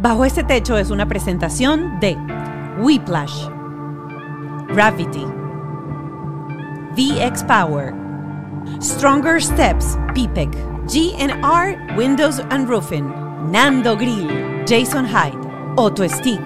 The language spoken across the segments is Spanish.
Bajo este techo es una presentación de Whiplash, Gravity, VX Power, Stronger Steps, PPEC, GNR Windows and Roofing, Nando Grill, Jason Hyde, Auto Stick.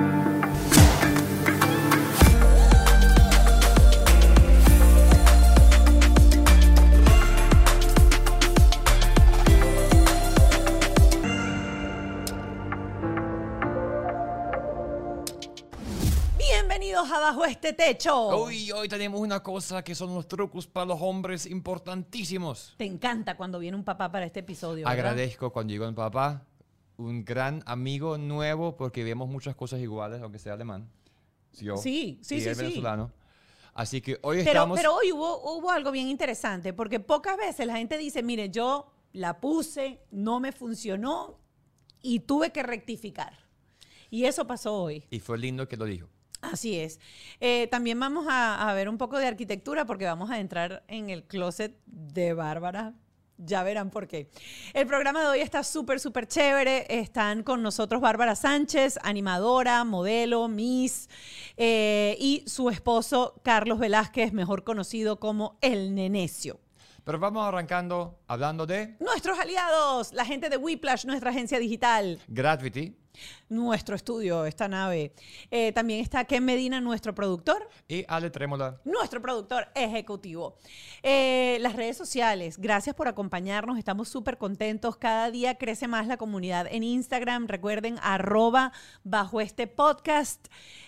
Bienvenidos a Bajo este techo. Hoy tenemos una cosa que son los trucos para los hombres importantísimos. Te encanta cuando viene un papá para este episodio, ¿verdad? Agradezco cuando llegó un papá, un gran amigo nuevo, porque vemos muchas cosas iguales, aunque sea alemán. Yo Sí. y él venezolano. Así que hoy Pero estamos... hoy hubo algo bien interesante, porque pocas veces la gente dice, mire, yo la puse, no me funcionó y tuve que rectificar. Y eso pasó hoy. Y fue lindo que lo dijo. Así es. También vamos a ver un poco de arquitectura porque vamos a entrar en el closet de Bárbara. Ya verán por qué. El programa de hoy está súper chévere. Están con nosotros Bárbara Sánchez, animadora, modelo, Miss, y su esposo Carlos Velázquez, mejor conocido como El Nenecio. Pero vamos arrancando hablando de... Nuestros aliados, la gente de Whiplash, nuestra agencia digital. Gravity. Nuestro estudio, esta nave. También está Ken Medina, nuestro productor. Y Ale Trémola. Nuestro productor ejecutivo. Las redes sociales, gracias por acompañarnos. Estamos súper contentos. Cada día crece más la comunidad en Instagram. Recuerden, @bajo este podcast.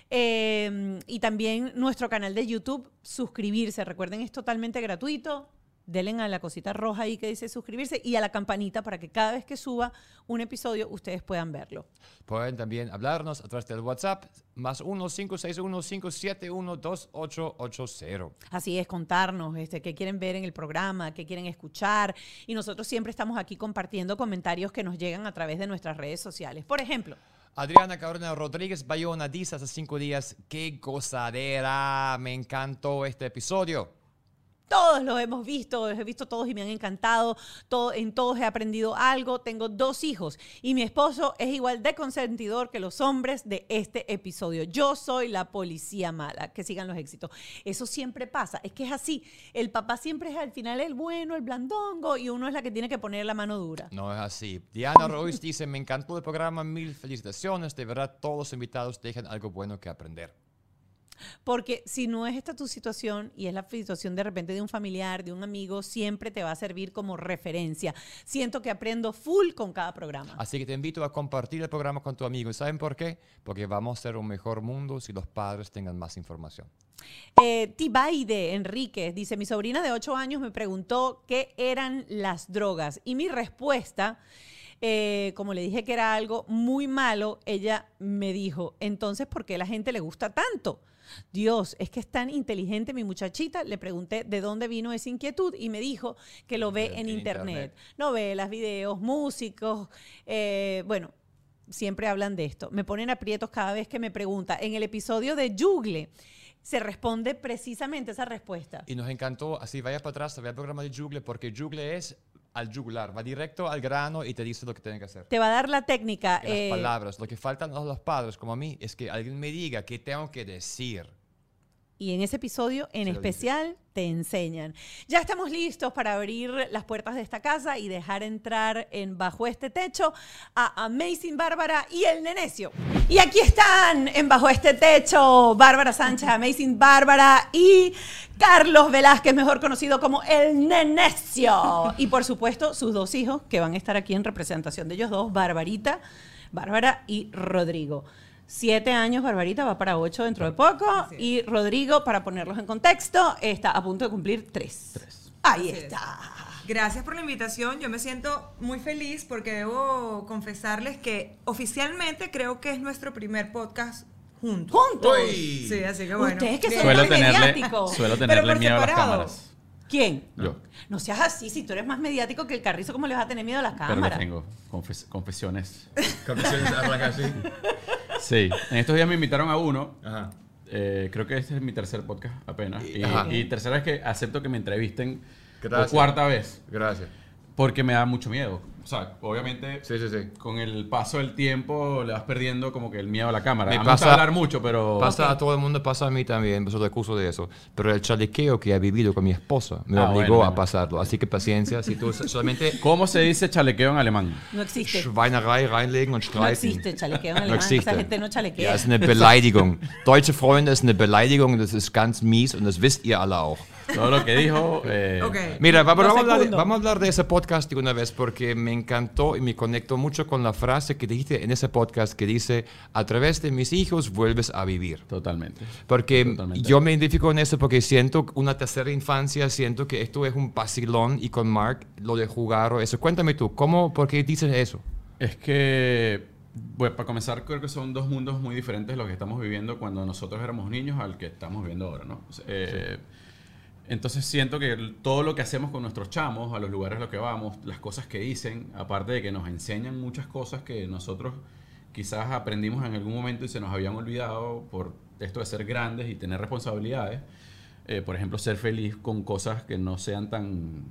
Y también nuestro canal de YouTube, suscribirse. Recuerden, es totalmente gratuito. Denle a la cosita roja ahí que dice suscribirse y a la campanita para que cada vez que suba un episodio ustedes puedan verlo. Pueden también hablarnos a través del WhatsApp, +1 561 571 2880. Así es, contarnos qué quieren ver en el programa, qué quieren escuchar. Y nosotros siempre estamos aquí compartiendo comentarios que nos llegan a través de nuestras redes sociales. Por ejemplo, Adriana Carolina Rodríguez Bayona dice hace 5 días, ¡qué gozadera! Me encantó este episodio. todos los hemos visto, los he visto todos y me han encantado. En todos he aprendido algo. Tengo 2 hijos y mi esposo es igual de consentidor que los hombres de este episodio. Yo soy la policía mala. Que sigan los éxitos. Eso siempre pasa. Es que es así. El papá siempre es al final el bueno, el blandongo y uno es la que tiene que poner la mano dura. No es así. Diana Ruiz dice, me encantó el programa, 1000 felicitaciones. De verdad, todos los invitados dejan algo bueno que aprender. Porque si no es esta tu situación y es la situación de repente de un familiar, de un amigo, siempre te va a servir como referencia. Siento que aprendo full con cada programa. Así que te invito a compartir el programa con tu amigo. ¿Y saben por qué? Porque vamos a ser un mejor mundo si los padres tengan más información. Tibaide Enríquez dice, mi sobrina de 8 años me preguntó qué eran las drogas. Y mi respuesta, como le dije que era algo muy malo, ella me dijo, entonces, ¿por qué a la gente le gusta tanto? Dios, es que es tan inteligente mi muchachita. Le pregunté de dónde vino esa inquietud y me dijo que lo ve en internet. Novelas, videos, músicos, bueno, siempre hablan de esto. Me ponen aprietos cada vez que me pregunta. En el episodio de Jugle se responde precisamente esa respuesta. Y nos encantó, así vaya para atrás, vea el programa de Jugle, porque Jugle es al yugular, va directo al grano y te dice lo que tienen que hacer. Te va a dar la técnica. Las palabras. Lo que faltan a los padres, como a mí, es que alguien me diga qué tengo que decir. Y en ese episodio en especial te enseñan. Ya estamos listos para abrir las puertas de esta casa y dejar entrar Bajo este techo a Amazing Bárbara y El Nenecio. Y aquí están en Bajo este techo Bárbara Sánchez, Amazing Bárbara y Carlos Velázquez, mejor conocido como El Nenecio. Y por supuesto sus 2 hijos que van a estar aquí en representación de ellos 2, Bárbara y Rodrigo. 7 años, Barbarita va para 8 dentro de poco. Y Rodrigo, para ponerlos en contexto, está a punto de cumplir 3. Ahí está. Gracias por la invitación. Yo me siento muy feliz porque debo confesarles que oficialmente creo que es nuestro primer podcast juntos. ¿Juntos? Uy. Sí, así que bueno. Ustedes que son tan mediáticos. Suelo tenerle miedo a las cámaras. ¿Quién? Yo. No seas así, si tú eres más mediático que el Carrizo, ¿cómo le vas a tener miedo a las cámaras? Pero tengo confesiones. Confesiones arranca así. Sí, en estos días me invitaron a uno. Ajá. Creo que este es mi tercer podcast apenas. Ajá. Y tercera vez que acepto que me entrevisten. Gracias. Por 4ª vez. Gracias. Porque me da mucho miedo. o sea, obviamente Sí. con el paso del tiempo le vas perdiendo como que el miedo a la cámara. Me A mí me gusta pasa- hablar mucho, pero... Pasa a todo el mundo, pasa a mí también, por eso te acuso de eso. Pero el chalequeo que he vivido con mi esposa me obligó bueno. a pasarlo. Así que paciencia, si tú solamente ¿Cómo se dice chalequeo en alemán? No existe. Schweinerei reinlegen und No streiten. existe chalequeo en No alemán. existe. Esa gente no chalequea. Ja, es eine Beleidigung. Deutsche Freunde ist eine Beleidigung, das ist ganz mies und das wisst ihr alle auch. Todo lo que dijo... Ok. Mira, Lo segundo. vamos a hablar de ese podcast de una vez porque me encantó y me conectó mucho con la frase que dijiste en ese podcast que dice, a través de mis hijos vuelves a vivir. Totalmente. Porque Totalmente. yo me identifico en eso porque siento una tercera infancia, siento que esto es un vacilón y con Mark lo de jugar o eso. Cuéntame tú, ¿por qué dices eso? Es que, bueno, para comenzar, creo que son dos mundos muy diferentes los que estamos viviendo cuando nosotros éramos niños al que estamos viviendo ahora, ¿no? O sea, entonces siento que todo lo que hacemos con nuestros chamos, a los lugares a los que vamos, las cosas que dicen, aparte de que nos enseñan muchas cosas que nosotros quizás aprendimos en algún momento y se nos habían olvidado por esto de ser grandes y tener responsabilidades. Por ejemplo, ser feliz con cosas que no sean tan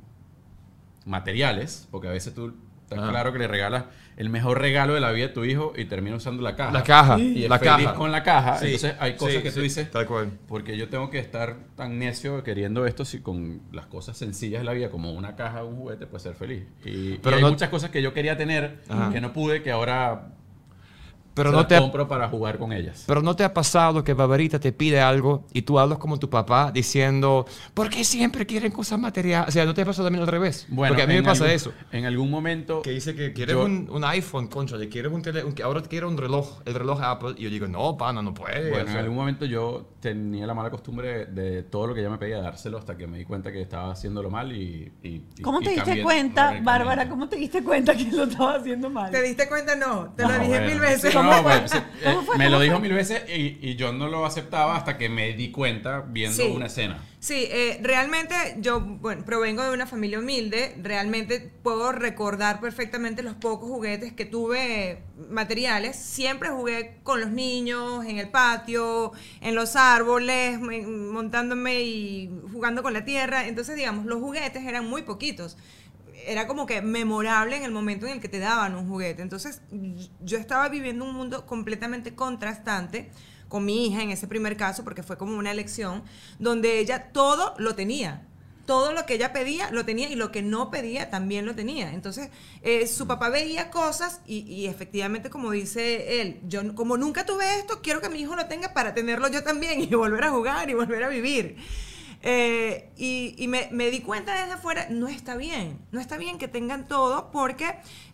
materiales, porque a veces tú estás claro que le regalas el mejor regalo de la vida a tu hijo y termina usando la caja. La caja, Y es la feliz caja. con la caja. Sí, Entonces hay cosas sí, que tú sí, dices, tal cual. porque yo tengo que estar tan necio queriendo esto si con las cosas sencillas de la vida, como una caja o un juguete, pues ser feliz. Pero y hay no- muchas cosas que yo quería tener Ajá. que no pude, que ahora Pero se no las te ha- compro para jugar con ellas. Pero ¿no te ha pasado que Barbarita te pide algo y tú hablas como tu papá diciendo, ¿por qué siempre quieren cosas materiales? O sea, ¿no te ha pasado también al revés? Bueno, porque a mí me en pasa algún- eso. En algún momento... Que dice que quieres yo- un iPhone, concha, le quieres que ahora quiero un reloj, el reloj Apple. Y yo digo, no, pana, no puede. Bueno, o en sea. algún momento yo tenía la mala costumbre de todo lo que ella me pedía dárselo hasta que me di cuenta que estaba haciéndolo mal y ¿Cómo te y diste cambié cuenta, radicalmente. Bárbara? ¿Cómo te diste cuenta que lo estaba haciendo mal? ¿Te diste cuenta? No, te lo No, dije bueno. 1000 veces. Sí, no, ¿Cómo pues, fue? ¿Cómo fue? me ¿Cómo lo dijo fue? 1000 veces y yo no lo aceptaba hasta que me di cuenta viendo Sí. una escena. Sí, realmente yo provengo de una familia humilde, realmente puedo recordar perfectamente los pocos juguetes que tuve materiales, siempre jugué con los niños, en el patio, en los árboles, montándome y jugando con la tierra, entonces digamos, los juguetes eran muy poquitos. Era como que memorable en el momento en el que te daban un juguete. Entonces, yo estaba viviendo un mundo completamente contrastante con mi hija en ese primer caso, porque fue como una elección, donde ella todo lo tenía. Todo lo que ella pedía, lo tenía, y lo que no pedía, también lo tenía. Entonces, su papá veía cosas y efectivamente, como dice él, yo como nunca tuve esto, quiero que mi hijo lo tenga para tenerlo yo también y volver a jugar y volver a vivir. Y me di cuenta desde afuera, no está bien que tengan todo, porque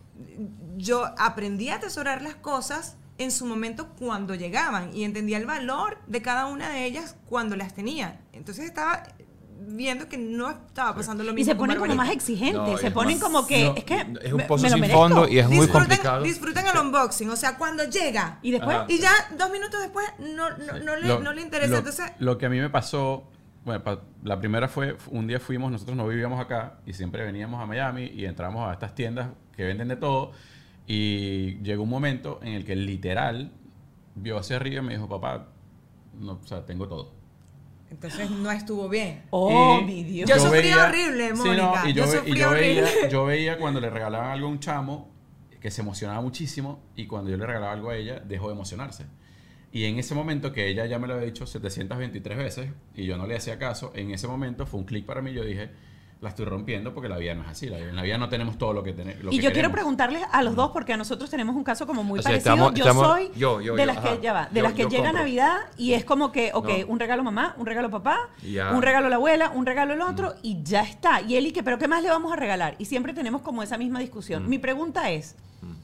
yo aprendí a atesorar las cosas en su momento cuando llegaban y entendía el valor de cada una de ellas cuando las tenía. Entonces estaba viendo que no estaba pasando lo mismo. Y se con ponen como Barbarita. más exigentes, No, se es ponen más- como que, no, es que es un me pozo lo sin merezco. fondo y es muy complicado. Disfrutan el unboxing, o sea, cuando llega Y después, Ajá. y ya 2 minutos después no le interesa. Entonces, Lo que a mí me pasó, bueno, la primera fue, un día fuimos, nosotros no vivíamos acá y siempre veníamos a Miami y entramos a estas tiendas que venden de todo y llegó un momento en el que literal vio hacia arriba y me dijo, papá, no, o sea, tengo todo. entonces no estuvo bien. oh, Y mi Dios. Yo sufrí horrible, Sí, Mónica. y Yo sufrí horrible. yo veía cuando le regalaban algo a un chamo que se emocionaba muchísimo y cuando yo le regalaba algo a ella dejó de emocionarse. Y en ese momento que ella ya me lo había dicho 723 veces y yo no le hacía caso, en ese momento fue un clic para mí. Yo dije, la estoy rompiendo porque la vida no es así. En la vida no tenemos todo lo que tenemos. Y yo quiero preguntarles a los dos, porque a nosotros tenemos un caso como muy O sea, parecido. Yo soy yo, de las ajá. que, ya va, de Yo- las que yo llega compro. Navidad y es como que, ok, No. un regalo mamá, un regalo papá, Ya. un regalo la abuela, un regalo el otro y ya está. Y él, y que, ¿pero qué más le vamos a regalar? Y siempre tenemos como esa misma discusión. Mi pregunta es,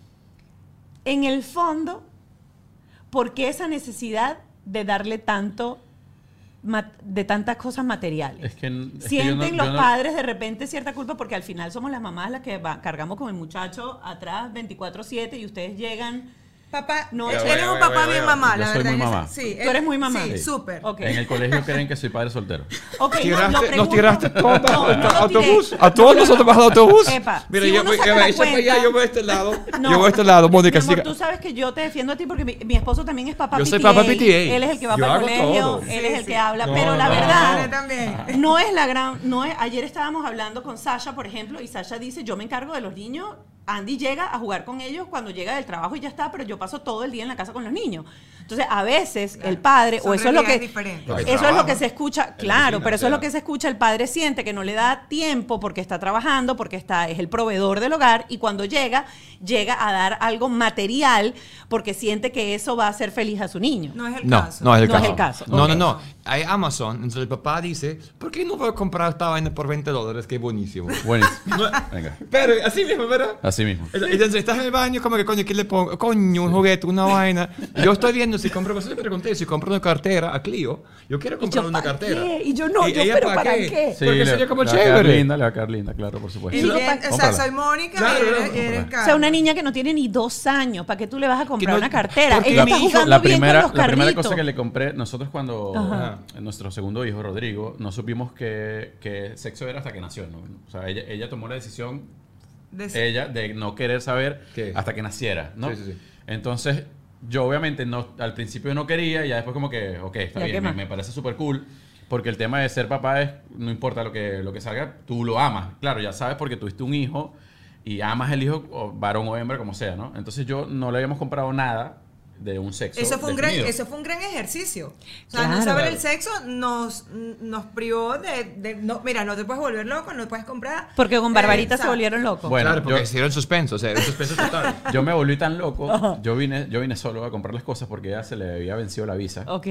en el fondo, ¿por qué esa necesidad de darle tanto de tantas cosas materiales? Es que ¿Sienten yo los no- padres de repente cierta culpa? Porque al final somos las mamás las que cargamos con el muchacho atrás 24/7 y ustedes llegan... Papá, No, él ya, es un ya, papá ya, bien ya. mamá, Yo la soy verdad. muy en ese- mamá. Sí, Tú eres muy mamá. Sí, Sí. súper. Ok. En el colegio creen que soy padre soltero. Ok, Tiraste, lo nos pregunto. tiraste todo No, no lo autobús. tiré. A todos nosotros bajamos de autobús. Epa, Mira, si yo uno voy, saca ya la va, echa para allá, cuenta- yo voy a este lado. No, Yo voy a este lado, Mónica. mi amor, siga. tú sabes que yo te defiendo a ti porque mi esposo también es papá Yo PTA. soy papá PTA. Él es el que va Yo para el hago colegio, todo. él Sí, es el sí. que habla. No, pero la no, verdad... Yo también. No es la gran, no es, ayer estábamos hablando con Sasha, por ejemplo, y Sasha dice, yo me encargo de los niños Andy llega a jugar con ellos cuando llega del trabajo y ya está, pero yo paso todo el día en la casa con los niños. Entonces, a veces el padre, Son o eso es lo que diferentes. eso es lo que se escucha, claro, cocina, pero eso o es sea. lo que se escucha, el padre siente que no le da tiempo porque está trabajando, porque es el proveedor del hogar, y cuando llega a dar algo material porque siente que eso va a hacer feliz a su niño. No es el No, caso. no es el No es caso. el caso. No, Ok. no, no. Hay Amazon, entonces el papá dice, ¿por qué no voy a comprar esta vaina por $20? Qué buenísimo. Buenísimo. Venga. Pero así mismo, ¿verdad? Así mismo. Entonces estás en el baño, como que coño, ¿qué le pongo? Coño, un juguete, una vaina. Yo estoy viendo si compro, yo le pregunté, si compro una cartera a Clio, yo quiero comprar una ¿para cartera. qué? Y yo no, yo, ella, pero ¿para qué? Sí, Porque sería como le va a quedar chévere. linda, le va a quedar linda, claro, por supuesto. Y bien, o sea, Cómprala. soy Mónica Claro, y eres cómprala. O Carlos. sea, una niña que no tiene ni 2 años, ¿para qué tú le vas a comprar no- una cartera? porque Ella mi está hijo- jugando La bien primera, con los la primera carritos. cosa que le compré, nosotros cuando Ajá. nuestro segundo hijo, Rodrigo, no supimos que sexo era hasta que nació, ¿no? O sea, ella tomó la decisión, de no querer saber ¿Qué? hasta que naciera, ¿no? Sí, sí, sí. Entonces, yo obviamente al principio no quería, y ya después como que, ok, está Ya, ¿qué bien, más? me parece súper cool. Porque el tema de ser papá es, no importa lo que salga, tú lo amas. Claro, ya sabes porque tuviste un hijo y amas el hijo, o varón o hembra, como sea, ¿no? Entonces yo no le habíamos comprado nada de un sexo Eso fue un gran ejercicio. O sea, no Claro. saber Claro. el sexo nos privó no, mira, no te puedes volver loco, no puedes comprar. Porque con Barbarita se ¿sabes? volvieron locos. Bueno, Claro, porque yo- hicieron suspenso, o sea, el suspenso total. Yo me volví tan loco, yo vine solo a comprar las cosas porque ya se le había vencido la visa. Ok.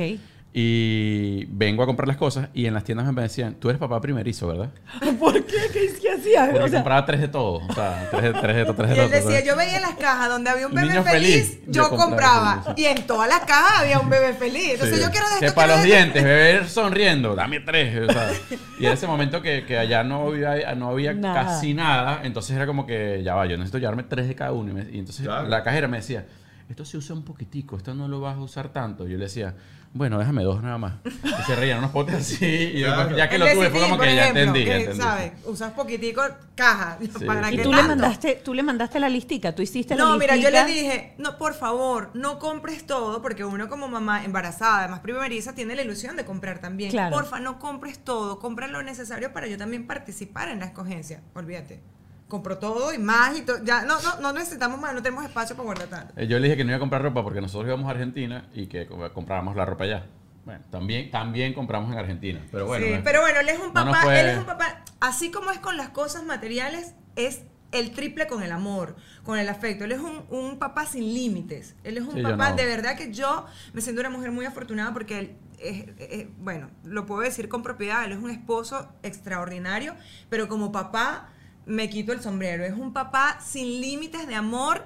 Y vengo a comprar las cosas y en las tiendas me decían, tú eres papá primerizo, ¿verdad? ¿Por qué? ¿Qué hacías? Porque O sea, compraba 3 de todo. O sea, 3 de esto, 3 de Y todo. él decía, yo veía en las cajas donde había un bebé Niño feliz, feliz, yo yo compraba. compraba. Y en todas las cajas había un bebé feliz. Entonces Sí. yo quiero de Que esto. para los quiero de esto. dientes, bebé sonriendo, dame 3. O sea, y en ese momento que allá no había Nada. casi nada, entonces era como que ya va, yo necesito llevarme 3 de cada uno. Y entonces Claro. la cajera me decía, esto se usa un poquitico, esto no lo vas a usar tanto. Yo le decía, bueno, déjame 2 nada más. Y se reían unos potes así. Y Claro. después, ya que El lo tuve, fue Decifin, como por que ya ejemplo, entendí. Ya que, entendí. ¿sabes? Usas poquitico caja. Sí. ¿Para y qué tú le tanto? mandaste la listica, tú hiciste la No, listica. mira, yo le dije, no, por favor, no compres todo, porque uno como mamá embarazada, además primeriza, tiene la ilusión de comprar también. Claro. Porfa, no compres todo, compra lo necesario para yo también participar en la escogencia. Olvídate. Compró todo y más y todo. Ya, no necesitamos más, no tenemos espacio para guardar tanto. Yo le dije que no iba a comprar ropa porque nosotros íbamos a Argentina y que comprábamos la ropa allá. Bueno, también compramos en Argentina. Pero bueno, Sí, pero bueno, él es un no nos papá, fue- él es un papá, así como es con las cosas materiales, es el triple con el amor, con el afecto. Él es un papá sin límites. Él es un Sí, yo papá, no. de verdad que yo me siento una mujer muy afortunada porque él bueno, lo puedo decir con propiedad, él es un esposo extraordinario, pero como papá me quito el sombrero. Es un papá sin límites de amor,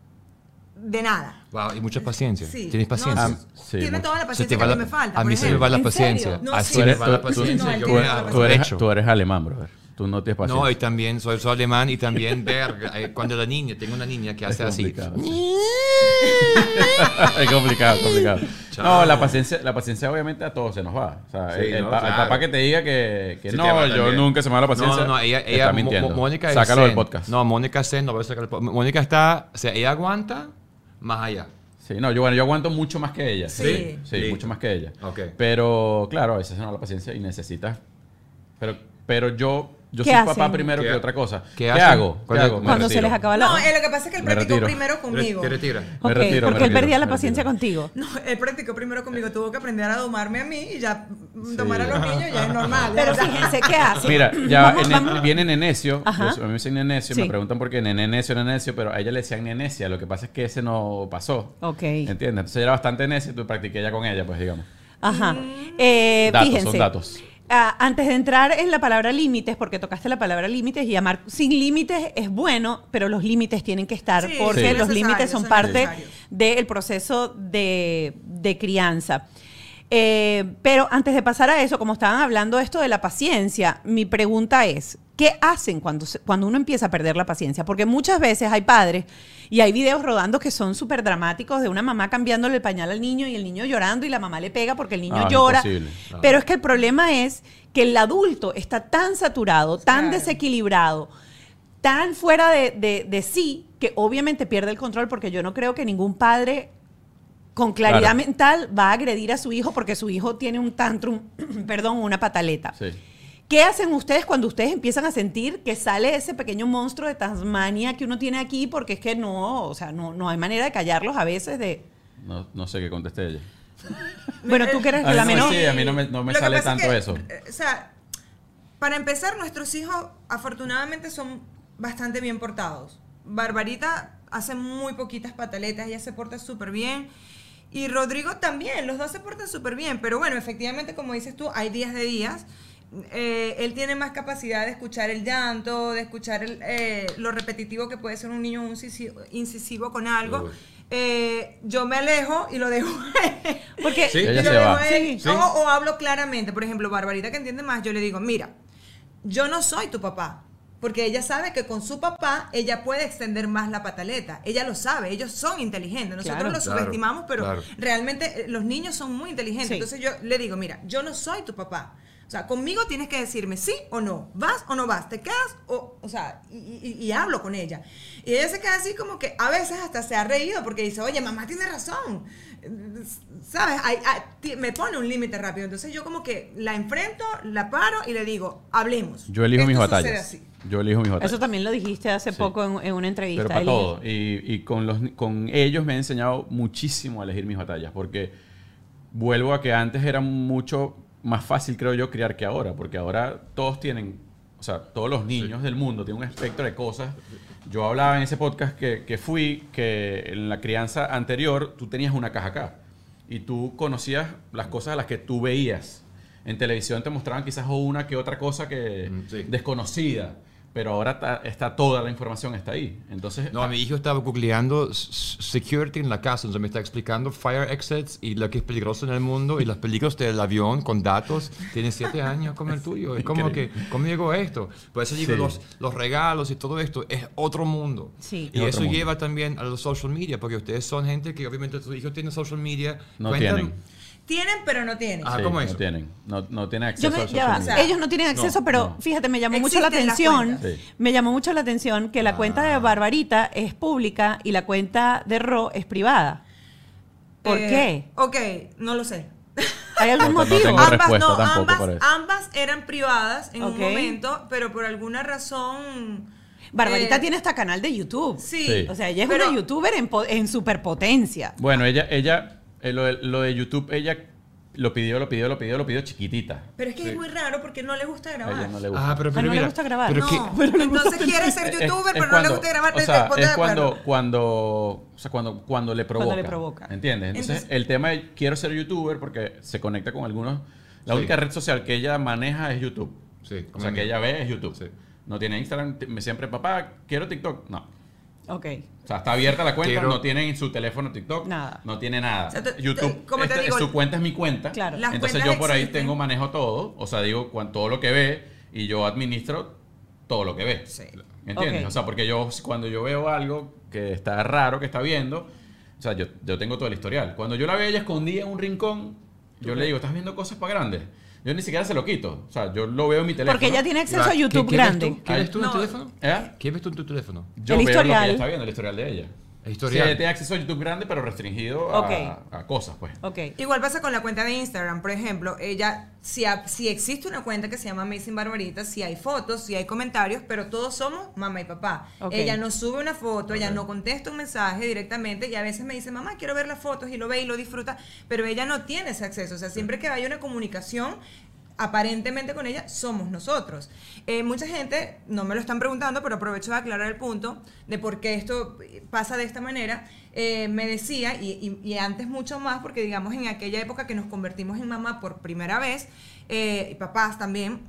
de nada. Wow, y mucha paciencia. Sí. ¿Tienes paciencia? No, Sí, tiene mucho. toda la Se te paciencia que va a la- mí me falta. a por mí se me ejemplo. va la ¿En paciencia. serio? No, Así sí. me va la Tú- paciencia. no, él Yo tiene me toda la aprovecho. Tú eres alemán, brother. Tú no tienes paciencia. No, y también soy alemán y también ver cuando tengo una niña que hace así. complicado, sí. Es complicado. Chao. No, la paciencia obviamente a todos se nos va. O sea, Sí, el no, papá claro. que te diga que Se te no, va yo también. nunca se me va la paciencia. No, ella está mintiendo. Mónica es Sácalo del zen. podcast. No, Mónica es zen, no voy a sacar el podcast. Mónica está, o sea, ella aguanta más allá. Sí, no, yo aguanto mucho más que ella. Sí. Sí, Listo. mucho más que ella. Ok. Pero, claro, a veces se nos va la paciencia y necesitas. Pero yo ¿Qué soy papá hacen? primero ¿Qué- que otra cosa. qué ¿Qué hacen? hago? ¿Qué ¿Cuándo- hago? Me Cuando se retiro. les acaba la... No, lo que pasa es que él Me practicó retiro. primero conmigo. ¿Qué retira? Me Ok, retiro, porque él perdía la me paciencia retiro. contigo. No, él practicó primero conmigo, tuvo que aprender a domarme a mí y ya domar a los niños ya es normal. Pero ya. fíjense, ¿qué hace? Mira, ya Vamos- viene Nenecio. Ajá. A mí me dicen Nenecio, Sí. me preguntan por qué Nenecio, pero a ella le decían Nenecia. Lo que pasa es que ese no pasó. Ok. ¿Entiendes? Entonces era bastante necio y tú practiqué ya con ella, pues digamos. Ajá. Datos, Fíjense. son datos. Antes de entrar en la palabra límites, porque tocaste la palabra límites y amar sin límites es bueno, pero los límites tienen que estar Sí, porque sí. los Necesarios, límites son son parte necesarios. del proceso de crianza. Pero antes de pasar a eso, como estaban hablando esto de la paciencia, mi pregunta es, ¿qué hacen cuando uno empieza a perder la paciencia? Porque muchas veces hay padres y hay videos rodando que son súper dramáticos de una mamá cambiándole el pañal al niño y el niño llorando y la mamá le pega porque el niño Ah, llora. imposible. Pero es que el problema es que el adulto está tan saturado, tan Claro. desequilibrado, tan fuera de sí, que obviamente pierde el control porque yo no creo que ningún padre con claridad Claro. mental va a agredir a su hijo porque su hijo tiene un tantrum, perdón, una pataleta. Sí. ¿Qué hacen ustedes cuando ustedes empiezan a sentir que sale ese pequeño monstruo de Tasmania que uno tiene aquí? Porque es que no hay manera de callarlos a veces de... No sé qué contesté ella. Bueno, tú que eres la menor. Sí, a mí no me Lo que sale pasa es tanto que, eso. O sea, para empezar, nuestros hijos afortunadamente son bastante bien portados. Barbarita hace muy poquitas pataletas, ella se porta súper bien. Y Rodrigo también, los dos se portan súper bien. Pero bueno, efectivamente, como dices tú, hay días de días. Él tiene más capacidad de escuchar el llanto, de escuchar lo repetitivo que puede ser un niño incisivo con algo. Yo me alejo y lo dejo. Porque Sí, ella yo se lo va. dejo a él. Sí. O hablo claramente. Por ejemplo, Barbarita, que entiende más, yo le digo, mira, yo no soy tu papá. Porque ella sabe que con su papá ella puede extender más la pataleta. Ella lo sabe, ellos son inteligentes. Nosotros Claro, los subestimamos, pero claro. realmente los niños son muy inteligentes. Sí. Entonces yo le digo, mira, yo no soy tu papá. O sea, conmigo tienes que decirme sí o no. ¿Vas o no vas? ¿Te quedas? O sea, y hablo con ella. Y ella se queda así como que a veces hasta se ha reído porque dice, oye, mamá tiene razón. ¿Sabes? Me pone un límite rápido. Entonces yo como que la enfrento, la paro y le digo, hablemos. Yo elijo mis Esto sucede batallas. así. Yo elijo mis batallas. eso también lo dijiste hace Sí. poco en una entrevista. Pero para Eli. todo. Y con ellos me ha enseñado muchísimo a elegir mis batallas. Porque vuelvo a que antes era mucho más fácil, creo yo, criar que ahora. Porque ahora todos tienen, o sea, todos los niños del mundo tienen un espectro de cosas. Yo hablaba en ese podcast que en la crianza anterior tú tenías una caja acá. Y tú conocías las cosas a las que tú veías. En televisión te mostraban quizás una que otra cosa que Sí. desconocida. Pero ahora está toda la información está ahí. Entonces, No, mi hijo estaba googleando security en la casa, entonces me está explicando fire exits y lo que es peligroso en el mundo y los peligros del avión con datos. Tiene 7 años como el tuyo. Es como que, Increíble. ¿cómo llegó esto? Por eso digo, Sí. los regalos y todo esto es otro mundo. Sí. Y Es eso otro mundo. lleva también a los social media, porque ustedes son gente que obviamente tus hijos tienen social media. no cuentan- tienen. Tienen, pero no tienen. Ah, Sí, ¿cómo no eso? tienen. No tienen Yo acceso me- a ya social va, media. sea, ellos no tienen acceso, pero no. fíjate, me llamó mucho la Existen las atención. cuentas. Sí. Me llamó mucho la atención que la cuenta de Barbarita es pública y la cuenta de Ro es privada. ¿Por qué? Ok, no lo sé. ¿Hay algún No motivo? tengo respuesta tampoco por eso. ambas eran privadas en Ok. un momento, pero por alguna razón... Barbarita eh, tiene hasta canal de YouTube. Sí. Sí. O sea, ella es pero- una youtuber en superpotencia. Bueno, lo de YouTube, ella lo pidió chiquitita. Pero es que es muy raro porque no le gusta A grabar. ella no le gusta. Ah, pero no le mira, gusta grabar. pero No, que- entonces quiere ser youtuber, pero no le gusta grabar. O sea, ponte de es acuerdo. cuando le provoca. le provoca. ¿Entiendes? Entonces, el tema de quiero ser youtuber porque se conecta con algunos. La Sí. única red social que ella maneja es YouTube. Sí, O sea, que ella ve es YouTube. Sí. No tiene Instagram. Siempre, papá, quiero TikTok. No. Ok. O sea, está abierta la cuenta, Quiero- no tiene en su teléfono TikTok. Nada. No tiene nada. O sea, YouTube, como te digo, su cuenta es mi cuenta. Claro. Las Entonces cuentas yo por ahí existen. tengo manejo todo. O sea, digo todo lo que ve y yo administro todo lo que ve. Sí. ¿Entiendes? Ok. O sea, porque cuando yo veo algo que está raro, que está viendo, o sea, yo tengo todo el historial. Cuando yo la veo ella escondida en un rincón, yo le digo, ¿estás viendo cosas para grandes? Yo ni siquiera se lo quito. O sea, yo lo veo en mi teléfono. Porque ella tiene acceso Va, a YouTube ¿qué ves grande. tú? ¿Qué ves tú en el No. teléfono? ¿Eh? ¿Qué ves tú en tu teléfono? Yo El veo lo que historial. ella está viendo, el historial de ella. El historial. Sí, ella tiene acceso a YouTube grande, pero restringido a, Ok. a cosas, pues. Ok. Igual pasa con la cuenta de Instagram, por ejemplo, ella, si existe una cuenta que se llama Amazing Barbarita, si hay fotos, si hay comentarios, pero todos somos mamá y papá. Ok. Ella no sube una foto, ella no contesta un mensaje directamente y a veces me dice, mamá, quiero ver las fotos y lo ve y lo disfruta, pero ella no tiene ese acceso. O sea, siempre que haya una comunicación, aparentemente con ella somos nosotros. Mucha gente, no me lo están preguntando, pero aprovecho de aclarar el punto de por qué esto pasa de esta manera. Me decía, y antes mucho más, porque digamos en aquella época que nos convertimos en mamá por primera vez, y papás también,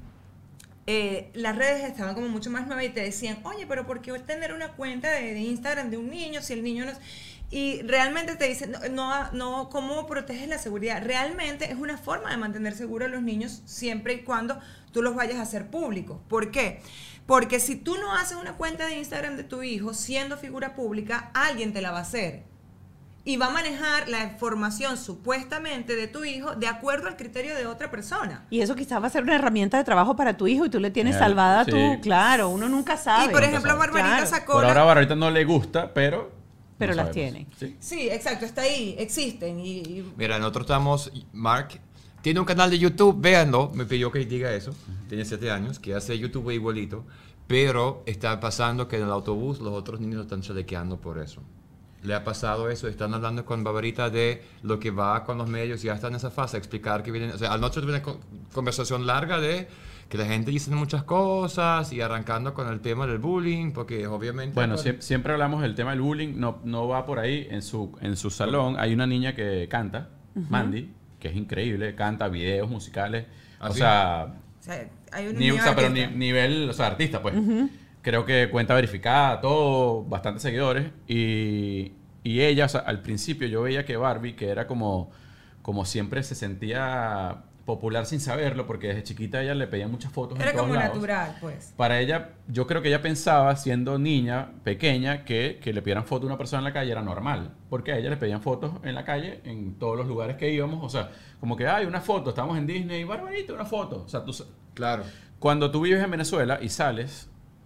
las redes estaban como mucho más nuevas y te decían, oye, pero ¿por qué tener una cuenta de Instagram de un niño si el niño no es...? Y realmente te dicen, no, ¿cómo proteges la seguridad? Realmente es una forma de mantener seguros a los niños siempre y cuando tú los vayas a hacer públicos. ¿Por qué? Porque si tú no haces una cuenta de Instagram de tu hijo siendo figura pública, alguien te la va a hacer. Y va a manejar la información supuestamente de tu hijo de acuerdo al criterio de otra persona. Y eso quizás va a ser una herramienta de trabajo para tu hijo y tú le tienes Claro, salvada sí. tú. Claro, uno nunca sabe. Y por ejemplo, sabe. Barbarita Claro. sacó Por la- ahora a Barbarita no le gusta, pero... Pero no las sabemos. tiene. Sí. Sí, exacto, está ahí, existen. Y Mira, nosotros estamos, Mark Tiene un canal de YouTube, véanlo. Me pidió que diga eso. Tiene 7 años, que hace YouTube igualito. Pero está pasando que en el autobús los otros niños lo están chalequeando por eso. Le ha pasado eso. Están hablando con Barbarita de lo que va con los medios. Ya está en esa fase, explicar que vienen... O sea, anoche tuve una conversación larga de que la gente dice muchas cosas y arrancando con el tema del bullying, porque obviamente... Bueno, siempre hablamos del tema del bullying. No va por ahí. En su salón hay una niña que canta, Mandy, que es increíble, canta videos musicales, ¿Ah, o sí? sea, hay un pero nivel, o sea, artista, pues. Creo que cuenta verificada, todo, bastantes seguidores, y ella, o sea, al principio yo veía que Barbie, que era como siempre se sentía popular sin saberlo, porque desde chiquita a ella le pedían muchas fotos en Era todos como lados. natural, pues. Para ella, yo creo que ella pensaba, siendo niña, pequeña, que le pidieran foto a una persona en la calle era normal. Porque a ella le pedían fotos en la calle, en todos los lugares que íbamos. O sea, como que, hay una foto, estamos en Disney, Barbarita, una foto. O sea, Claro. cuando tú vives en Venezuela y sales,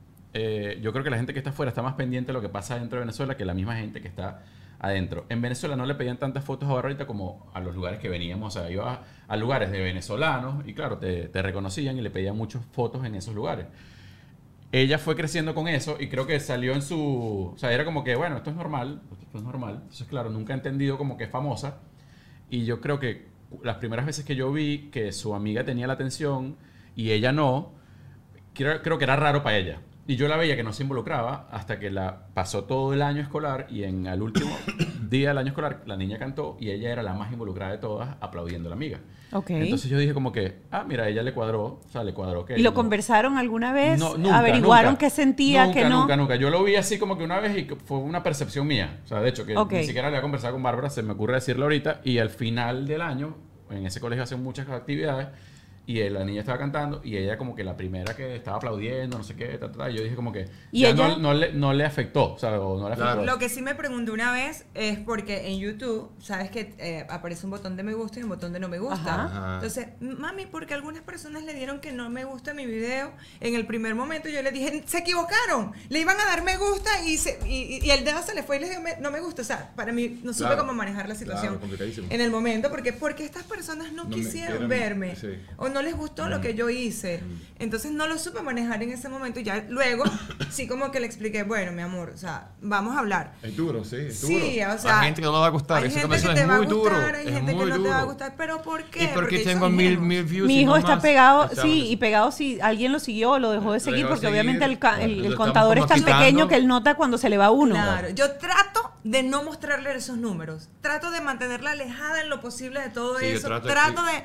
yo creo que la gente que está afuera está más pendiente de lo que pasa dentro de Venezuela que la misma gente que está adentro. En Venezuela no le pedían tantas fotos a Barbarita como a los lugares que veníamos. O sea, iba a lugares de venezolanos y claro, te reconocían y le pedían muchas fotos en esos lugares. Ella fue creciendo con eso y creo que salió en su... O sea, era como que, bueno, esto es normal. Entonces, claro, nunca ha entendido como que es famosa. Y yo creo que las primeras veces que yo vi que su amiga tenía la atención y ella no, creo que era raro para ella. Y yo la veía que no se involucraba hasta que la pasó todo el año escolar y en el último día del año escolar la niña cantó y ella era la más involucrada de todas aplaudiendo a la amiga. Okay. Entonces yo dije como que, mira, a ella le cuadró, o sea, le cuadró que... ¿Y lo conversaron alguna vez? No, nunca, ¿Averiguaron nunca. qué sentía, qué no? Nunca. Yo lo vi así como que una vez y fue una percepción mía. O sea, de hecho, que ni siquiera le había conversado con Bárbara, se me ocurre decirlo ahorita. Y al final del año, en ese colegio hacen muchas actividades y la niña estaba cantando y ella como que la primera que estaba aplaudiendo, no sé qué, y yo dije como que ¿Y ya ella? no le afectó, o sea, o no le afectó. Claro. Lo que sí me pregunté una vez es porque en YouTube, sabes que aparece un botón de me gusta y un botón de no me gusta. Ajá. Entonces, mami, porque algunas personas le dieron que no me gusta mi video. En el primer momento yo le dije, se equivocaron, le iban a dar me gusta y el dedo se le fue y le dije no me gusta. O sea, para mí no supe Claro. cómo manejar la situación Claro, complicadísimo. en el momento, porque estas personas no No me quisieron quieren, verme sí. o no les gustó lo que yo hice. Entonces no lo supe manejar en ese momento. Ya luego sí como que le expliqué, bueno, mi amor, o sea, vamos a hablar. Es duro, sí, es Sí, duro. o sea, hay gente que no le va a gustar. hay Esa gente conversación que te es va a muy duro. gustar, hay es gente que muy no te va a duro. gustar, pero ¿por qué? ¿Y por qué Porque tengo son mil menos. views? Mi y hijo no está más? pegado, Estamos- sí, y pegado si alguien lo siguió o lo dejó de seguir, dejó de porque seguir, obviamente el estamos contador es tan como quitando. pequeño que él nota cuando se le va uno. Claro, yo trato de no mostrarle esos números. Trato de mantenerla alejada en lo posible de todo Sí, yo eso. trato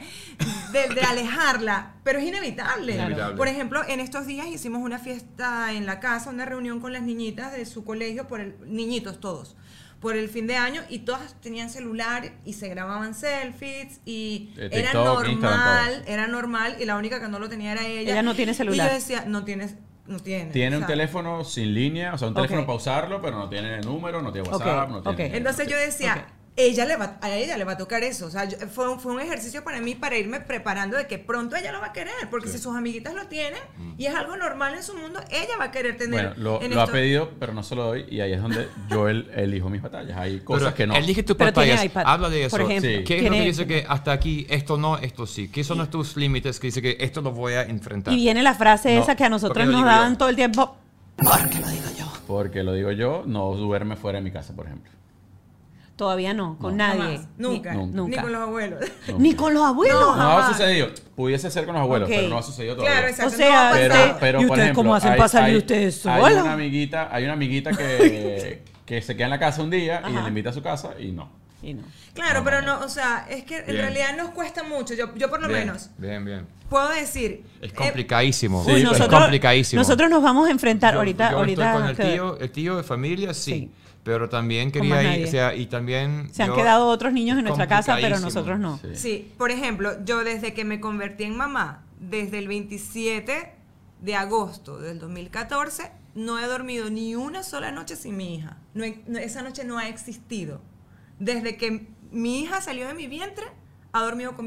De alejarla, pero es inevitable. Inevitable. Por ejemplo, en estos días hicimos una fiesta en la casa, una reunión con las niñitas de su colegio, niñitos todos, por el fin de año, y todas tenían celular y se grababan selfies y era TikTok, Instagram, era normal, y la única que no lo tenía era ella. Ella no tiene celular. Y yo decía, no tiene. Tiene o un sea, teléfono sin línea, o sea, un teléfono Ok. para usarlo, pero no tiene número, no tiene WhatsApp, Ok, no tiene... ok. Entonces yo decía, Ok. a ella le va a tocar eso. O sea, fue un ejercicio para mí para irme preparando de que pronto ella lo va a querer. Porque Sí. si sus amiguitas lo tienen y es algo normal en su mundo, ella va a querer tener. Bueno, en lo ha esto- pedido, pero no se lo doy, y ahí es donde yo elijo mis batallas. Hay cosas Pero que no. elige tus Pero tiene batallas. iPad, Habla de eso. por ejemplo. Sí. ¿Qué es lo que Tiene- dice que hasta aquí, esto no, esto sí? ¿Qué son tus límites que dice que esto lo voy a enfrentar? Y viene la frase No, esa que a porque nosotros lo nos digo daban yo. todo el tiempo. Porque lo digo yo, no duerme fuera de mi casa, por ejemplo. Todavía no, con No. nadie. Jamás, nunca, Nunca. ni con los abuelos. Ni con los abuelos. No, No ha jamás. sucedido. Pudiese ser con los abuelos, Ok. pero no ha sucedido todavía. Claro, exacto. O sea, no, Pero, pasa- pero ¿y por ustedes ejemplo, cómo hacen para salir ustedes hay solos? hay una amiguita que se queda en la casa un día y Ajá. le invita a su casa y no. Y no. Claro, No, pero no. no, o sea, es que en Bien. realidad nos cuesta mucho. Yo por lo Bien, menos Bien. puedo decir. Es complicadísimo. Sí, Uy, pero- es nosotros, complicadísimo. nosotros nos vamos a enfrentar Yo ahorita. estoy con que el tío de familia, sí. Sí. Pero también Con quería más ir, nadie. o sea, y también... se han yo- quedado otros niños en es nuestra casa, pero complicadísimo. nosotros no. Sí. Sí, por ejemplo, yo desde que me convertí en mamá, desde el 27 de agosto del 2014, no he dormido ni una sola noche sin mi hija. Esa noche no ha existido. Desde que mi hija salió de mi vientre, ha dormido conmigo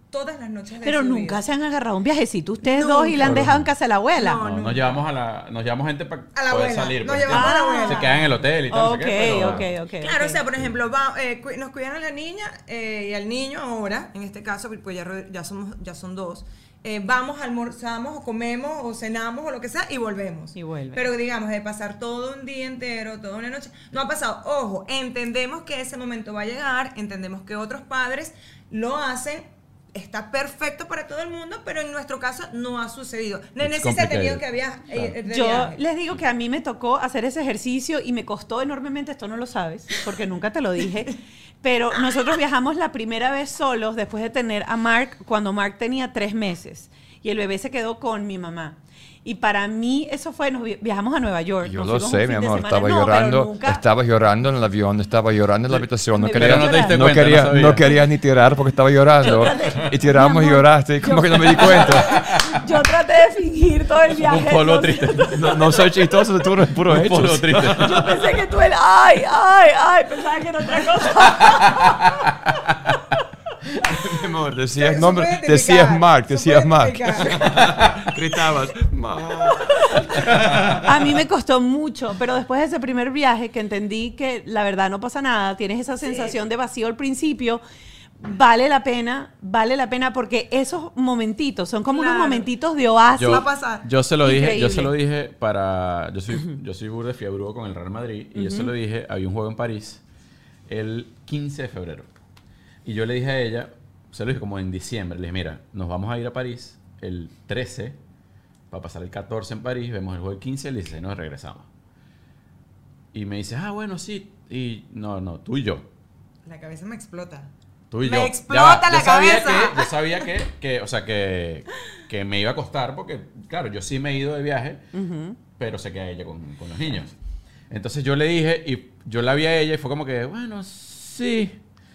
todas las noches de Pero su nunca vida. se han agarrado un viajecito ustedes Nunca. dos y la han dejado en casa de la abuela. No, No, nos llevamos gente para A la poder abuela. salir. Nos pues. llevamos a la abuela. Se quedan en el hotel y tal. no sé qué, pero- ok. Claro, o sea, por ejemplo, nos cuidan a la niña y al niño ahora, en este caso, pues ya son dos. Vamos, almorzamos o comemos o cenamos o lo que sea y volvemos. Y vuelven. Pero digamos, de pasar todo un día entero, toda una noche, no ha pasado. Ojo, entendemos que ese momento va a llegar, entendemos que otros padres lo hacen, está perfecto para todo el mundo, pero en nuestro caso no ha sucedido. Nene sí se ha tenido que viajar. Yo les digo que a mí me tocó hacer ese ejercicio y me costó enormemente, esto no lo sabes, porque nunca te lo dije, pero nosotros viajamos la primera vez solos después de tener a Mark cuando Mark tenía 3 meses y el bebé se quedó con mi mamá. Y para mí eso fue, viajamos a Nueva York. Yo nos lo fuimos sé, un mi fin de amor. semana. Estaba No, pero llorando, nunca- estaba llorando en el avión, estaba llorando en la habitación. No Me quería, vio llorar. no te diste no cuenta, quería, no sabía. no quería ni tirar porque estaba llorando. Y tiramos Mi y amor, lloraste. Y como que no me di cuenta. Yo traté de fingir todo el viaje. Un polvo entonces- triste. No soy chistoso, tú eres puro Un hechos. polvo triste. Yo pensé que tú eras, ay, pensaba que era otra cosa. Mi amor, Eso decías nombre, puede decías identificar, Mark, eso decías puede Mark. identificar. Gritabas, Mark. A mí me costó mucho, pero después de ese primer viaje que entendí que la verdad no pasa nada, tienes esa sensación de vacío al principio, vale la pena porque esos momentitos son como unos Claro. momentitos de oasis. Va a pasar. Yo se lo Increíble. dije para... Yo soy burde fiebrudo con el Real Madrid y yo se lo dije, había un juego en París el 15 de febrero. Y yo le dije a ella, se lo dije como en diciembre, le dije, mira, nos vamos a ir a París el 13, para pasar el 14 en París, vemos el juego el 15, el 16 nos regresamos. Y me dice, bueno, sí. Y no, tú y yo. La cabeza me explota. Tú y Me yo. explota Ya va, la cabeza. Yo sabía que me iba a costar porque, claro, yo sí me he ido de viaje, pero se queda ella con los niños. Entonces yo le dije, y yo la vi a ella y fue como que, bueno, sí.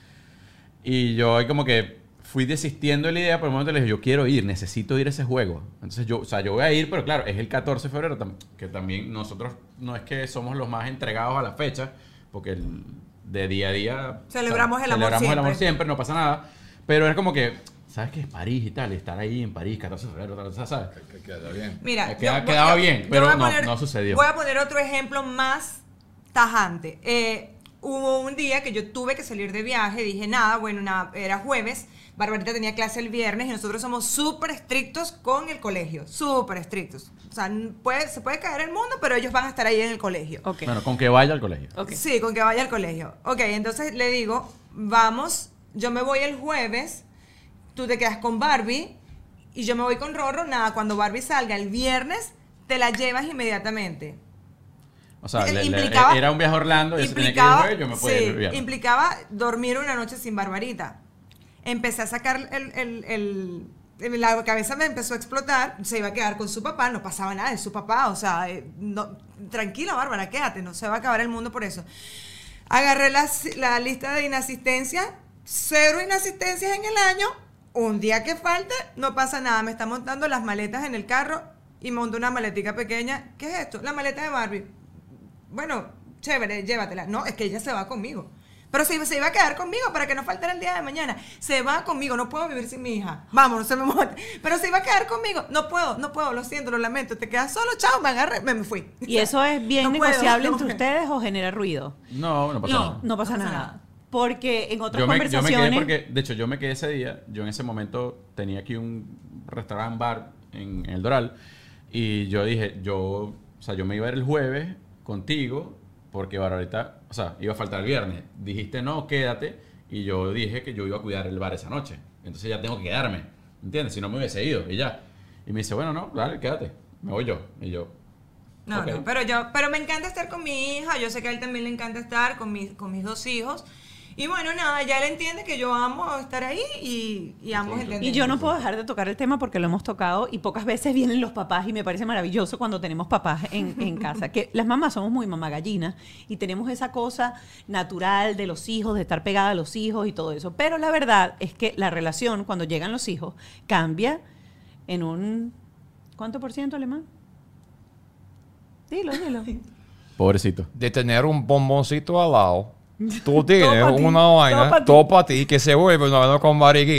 Y yo ahí como que fui desistiendo de la idea, pero un momento le dije, yo quiero ir, necesito ir a ese juego. Entonces yo voy a ir, pero claro, es el 14 de febrero, que también nosotros no es que somos los más entregados a la fecha, porque de día a día... Celebramos el amor siempre, no pasa nada. Pero es como que, ¿sabes qué es París y tal? Estar ahí en París, 14 de febrero, tal, ¿sabes? Que queda bien. Mira, Quedaba bien, pero voy a poner- no sucedió. Voy a poner otro ejemplo más tajante. Hubo un día que yo tuve que salir de viaje, dije era jueves, Barbarita tenía clase el viernes y nosotros somos súper estrictos con el colegio, súper estrictos. O sea, se puede caer el mundo, pero ellos van a estar ahí en el colegio. Ok. Bueno, con que vaya al colegio. Ok. Sí, con que vaya al colegio. Ok, entonces le digo, vamos, yo me voy el jueves, tú te quedas con Barbie y yo me voy con Rorro. Nada, cuando Barbie salga el viernes, te la llevas inmediatamente. O sea, Implicaba- era un viaje a Orlando y se tenía que ir implicaba, el yo me podía ir el viernes. implicaba dormir una noche sin Barbarita. Empecé a sacar la cabeza me empezó a explotar, se iba a quedar con su papá, no pasaba nada, es su papá, o sea, tranquila Bárbara, quédate, no se va a acabar el mundo por eso. Agarré la lista de inasistencia, 0 inasistencias en el año, un día que falte, no pasa nada, me está montando las maletas en el carro y monto una maletica pequeña. ¿Qué es esto? La maleta de Barbie. Bueno, chévere, llévatela. No, es que ella se va conmigo. Pero se iba a quedar conmigo para que no faltara el día de mañana. Se va conmigo, no puedo vivir sin mi hija. Vamos, no se me monte. Pero se iba a quedar conmigo. No puedo, lo siento, lo lamento. Te quedas solo, chao, me agarré, me fui. ¿Y eso es bien No puedo, negociable no entre puedo. ustedes o genera ruido? No pasa nada. No pasa pasa nada. nada. Porque en otras Yo me conversaciones... quedé porque, de hecho, yo me quedé ese día. Yo en ese momento tenía aquí un restaurante, bar en el Doral. Y yo dije, yo me iba a ir el jueves contigo porque ahorita, iba a faltar el viernes. Dijiste, no, quédate. Y yo dije que yo iba a cuidar el bar esa noche. Entonces ya tengo que quedarme. ¿Entiendes? Si no me hubiese ido y ya. Y me dice, bueno, no, dale, quédate. Me voy yo. Y yo, No, ok. no, pero me encanta estar con mi hija, yo sé que a él también le encanta estar con mis 2 hijos. Y bueno, nada, ya él entiende que yo amo estar ahí y ambos entendemos. Y yo no puedo dejar de tocar el tema porque lo hemos tocado y pocas veces vienen los papás y me parece maravilloso cuando tenemos papás en casa. Que las mamás somos muy mamá gallina y tenemos esa cosa natural de los hijos, de estar pegada a los hijos y todo eso. Pero la verdad es que la relación cuando llegan los hijos cambia en un... ¿Cuánto por ciento, Alemán? Dilo. Pobrecito. De tener un bomboncito al lado, tú tienes Todo pa' ti, una todo vaina, pa' ti. todo para ti, que se vuelve una vaina con barriguita.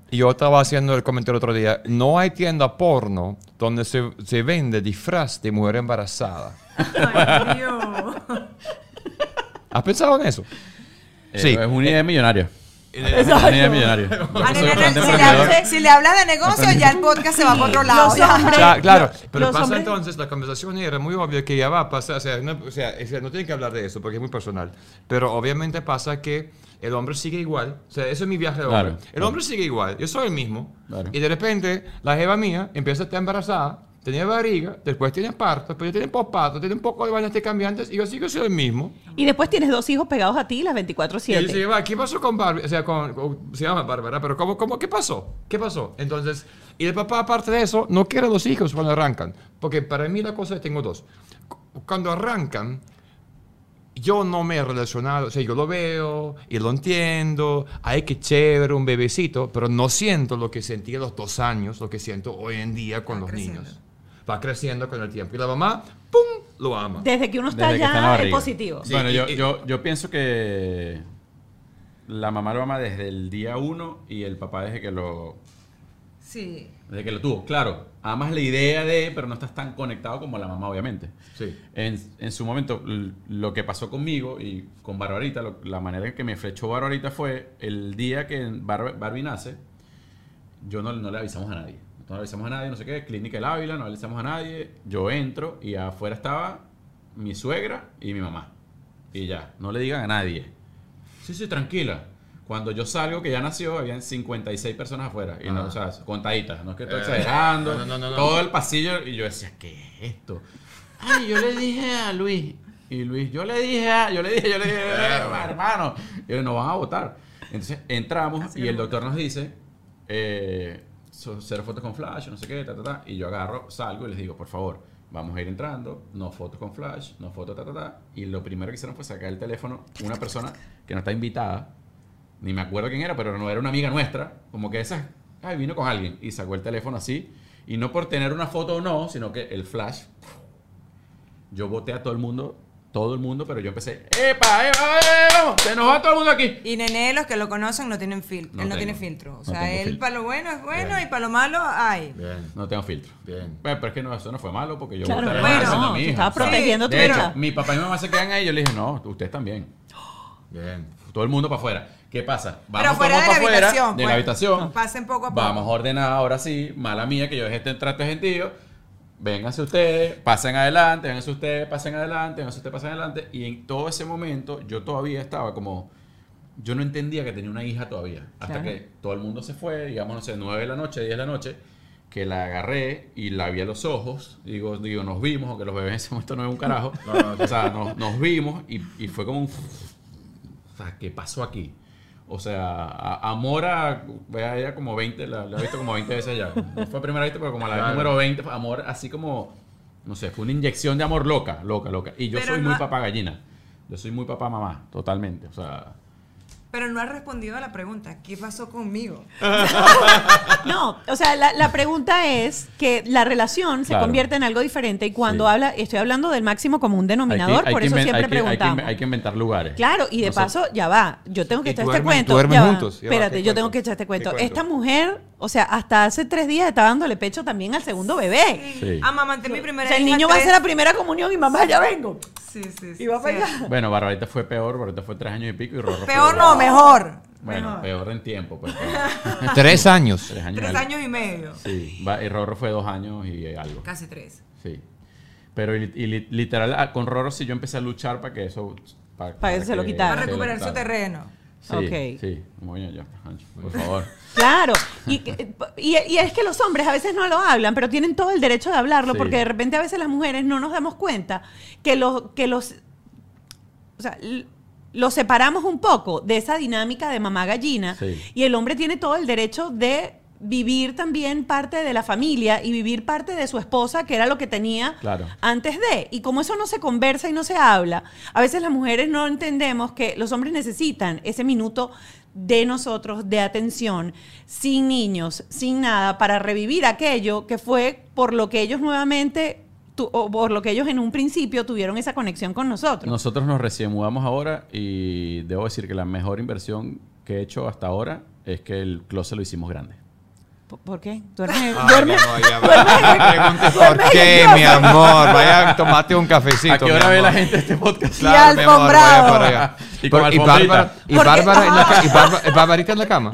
Yo estaba haciendo el comentario el otro día. No hay tienda porno donde se vende disfraz de mujer embarazada. Ay, Dios. ¿Has pensado en eso? Sí. Es una idea millonaria. Exacto. Una idea millonaria. Ah, si le hablas de negocio, ya el podcast se va para otro lado. Los hombres- Claro, pero los pasa hombres- entonces, la conversación era muy obvia que ya va a pasar, no tienen que hablar de eso porque es muy personal, pero obviamente pasa que el hombre sigue igual, o sea, eso es mi viaje de hombre. Claro, El claro. hombre sigue igual, yo soy el mismo, Claro. y de repente la jeva mía empieza a estar embarazada, tenía barriga, después tiene parto, después tiene posparto, tiene un poco de vainas cambiantes, y yo sigo siendo el mismo. Y después tienes 2 hijos pegados a ti las Y él 24/7. se va, ¿qué pasó con Barbie? O sea, se llama Bárbara, pero ¿qué pasó? ¿Qué pasó? Entonces, y el papá, aparte de eso, no quiere los hijos cuando arrancan. Porque para mí la cosa es, tengo 2. Cuando arrancan, yo no me he relacionado, o sea, yo lo veo y lo entiendo, ay, qué chévere, un bebecito, pero no siento lo que sentí a los 2 años, lo que siento hoy en día con los creciendo. niños. Va creciendo con el tiempo. Y la mamá, ¡pum!, lo ama. Desde que uno está Desde que está en la ya es barriga. positivo. Sí, Bueno, y- yo pienso que la mamá lo ama desde el día 1 y el papá desde que lo tuvo. Claro, amas la idea de, pero no estás tan conectado como la mamá, obviamente. Sí. En su momento, lo que pasó conmigo y con Barbarita, la manera en que me flechó Barbarita fue el día que Barbie nace, yo no le avisamos a nadie. No le avisamos a nadie, no sé qué, Clínica del Ávila, no le avisamos a nadie. Yo entro y afuera estaba mi suegra y mi mamá. Y ya, no le digan a nadie. Sí, tranquila. Cuando yo salgo, que ya nació, habían 56 personas afuera. Y no, o sea, contaditas. No es que estoy exagerando. no. Todo el pasillo. Y yo decía, ¿qué es esto? Ay, yo le dije a Luis. Y Luis, yo le dije, hermano. Y yo, no van a votar. Entonces entramos y el doctor nos dice, 0 fotos con flash, no sé qué, Y yo agarro, salgo y les digo, por favor, vamos a ir entrando, no fotos con flash, no fotos, Y lo primero que hicieron fue sacar el teléfono una persona que no está invitada, ni me acuerdo quién era, pero no era una amiga nuestra, como que esa, vino con alguien y sacó el teléfono así, y no por tener una foto o no, sino que el flash, yo boté a todo el mundo, pero yo empecé, ¡epa, vamos! Se nos va todo el mundo aquí. Y Nene, los que lo conocen no tienen filtro. No Él no tengo. tiene filtro. O No sea, tengo él filtro. para lo bueno es bueno Bien. y para lo malo, ay. Bien, No tengo filtro. bien. Pero es que no, eso no fue malo porque yo Claro, boté a bueno, esa a no, mi tú hija, estabas ¿sabes? protegiendo tu De hecho, hija. mi papá y mi mamá se quedan ahí y yo les dije, no, ustedes también. Bien. Todo el mundo para afuera. ¿Qué pasa? Pero Vamos fuera todos de la para afuera habitación. de pues. la habitación. Pasen poco a poco. Vamos a ordenar ahora sí. Mala mía que yo dejé este trato de gentío. Vénganse ustedes, pasen adelante, vénganse ustedes, pasen adelante, vénganse ustedes, pasen adelante. Y en todo ese momento yo todavía estaba como... Yo no entendía que tenía una hija todavía. Hasta Claro. que todo el mundo se fue, digamos, no sé, 9 de la noche, 10 de la noche, que la agarré y la vi a los ojos. Digo, nos vimos, aunque los bebés en ese momento no es un carajo. O sea, nos vimos y fue como un... O sea, ¿qué pasó aquí? O sea, amor a... Vea, ella como 20, la he visto como 20 veces ya. No fue a primera vista, pero como a la vez Claro. número 20, fue amor así como... No sé, fue una inyección de amor loca. Y yo Pero soy no muy ha- papá gallina. Yo soy muy papá mamá, totalmente. O sea... Pero no has respondido a la pregunta. ¿Qué pasó conmigo? No, o sea, la pregunta es que la relación se Claro. convierte en algo diferente y cuando Sí. estoy hablando del máximo común denominador, por eso siempre preguntamos. Hay que inventar lugares. Claro, y de paso, ya va, yo tengo que Y echar este duermen- cuento. duermen ya va. juntos, ya va, Espérate, ¿qué yo cuento? tengo que echar este cuento. ¿Qué cuento? Esta mujer, o sea, hasta hace 3 días está dándole pecho también al segundo bebé. Sí. Amamanté mi O primera sea, el hija niño va a 3. hacer la primera comunión y mamá, ya vengo. Sí. Y va para allá. Bueno, Barbarita fue peor. Barbarita fue 3 años y pico y Rorro fue Peor 2. no, mejor. Bueno, Mejor. peor en tiempo. Pues, 3 años. 3 años. 3 algo. años y medio. Sí, y Rorro fue 2 años y algo. Casi 3. Sí. Pero literal, con Rorro sí yo empecé a luchar para que eso... Para que se lo quitara. Para se lo recuperar su quitara. terreno. Sí, Ok. sí. Muy bien, ya, Ancho, por favor. Claro, y es que los hombres a veces no lo hablan, pero tienen todo el derecho de hablarlo, Sí. porque de repente a veces las mujeres no nos damos cuenta que los o sea, los separamos un poco de esa dinámica de mamá gallina, Sí. y el hombre tiene todo el derecho de vivir también parte de la familia y vivir parte de su esposa, que era lo que tenía Claro. antes de. Y como eso no se conversa y no se habla, a veces las mujeres no entendemos que los hombres necesitan ese minuto de nosotros, de atención, sin niños, sin nada, para revivir aquello que fue por lo que ellos nuevamente, o por lo que ellos en un principio tuvieron esa conexión con nosotros. Nosotros nos recién mudamos ahora y debo decir que la mejor inversión que he hecho hasta ahora es que el closet lo hicimos grande. ¿Por qué? ¿Duermes? Pregunte por qué, mi amor. Vaya, tomate un cafecito. ¿A qué hora ve la gente este podcast? Claro, mi amor, alfombrado. vaya para allá. Y con alfombrita. Bárbara en la cama.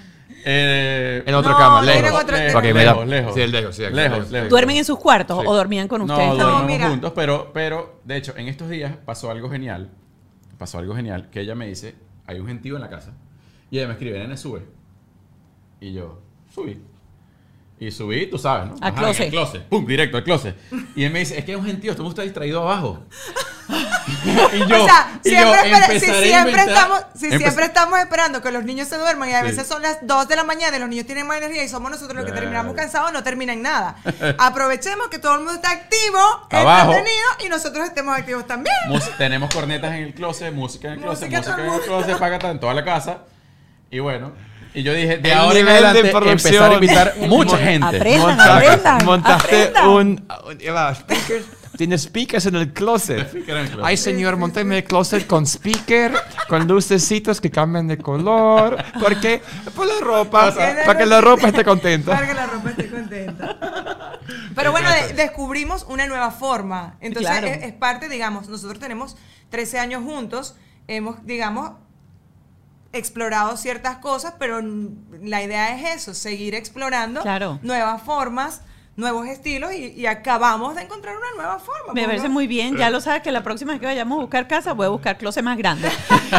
En otra No, cama, tiene lejos. otra- Ok, me da- lejos. Sí, lejos, sí. aquí, Lejos. ¿Duermen en sus cuartos Sí. o dormían con ustedes? No, No, dormimos mira. juntos, pero de hecho, en estos días pasó algo genial. Que ella me dice, hay un gentío en la casa. Y ella me escribe, nene, sube. Y yo, subí. Y subí, tú sabes, ¿no? Al closet. En el closet. Pum, directo al closet. Y él me dice, es que hay un gentío, todo está distraído abajo. y yo, O sea, siempre empecé siempre estamos esperando que los niños se duerman y a Sí. veces son las 2 de la mañana y los niños tienen más energía y somos nosotros los que Claro. terminamos cansados, no termina en nada. Aprovechemos que todo el mundo está activo, Abajo. entretenido y nosotros estemos activos también. Tenemos cornetas en el closet, música en el closet, Música música en todo el el mundo. closet, paca en toda la casa. Y bueno, y yo dije, de El ahora en nivel de adelante producción. empezar a invitar mucha gente. Aprendan. Montaste aprendan. speakers. Tienes speakers en el closet. Speaker en el closet. Ay, señor, montame el closet con speaker, con lucecitos que cambian de color. ¿Por qué? Por la ropa. Para que la ropa esté contenta. Para que la ropa esté contenta. Pero bueno, descubrimos una nueva forma. Entonces Claro. es parte, digamos, nosotros tenemos 13 años juntos, hemos, digamos, explorado ciertas cosas, pero la idea es eso, seguir explorando Claro. nuevas formas, nuevos estilos y acabamos de encontrar una nueva forma. Me parece muy bien. Ya lo sabes que la próxima vez que vayamos a buscar casa voy a buscar closet más grande.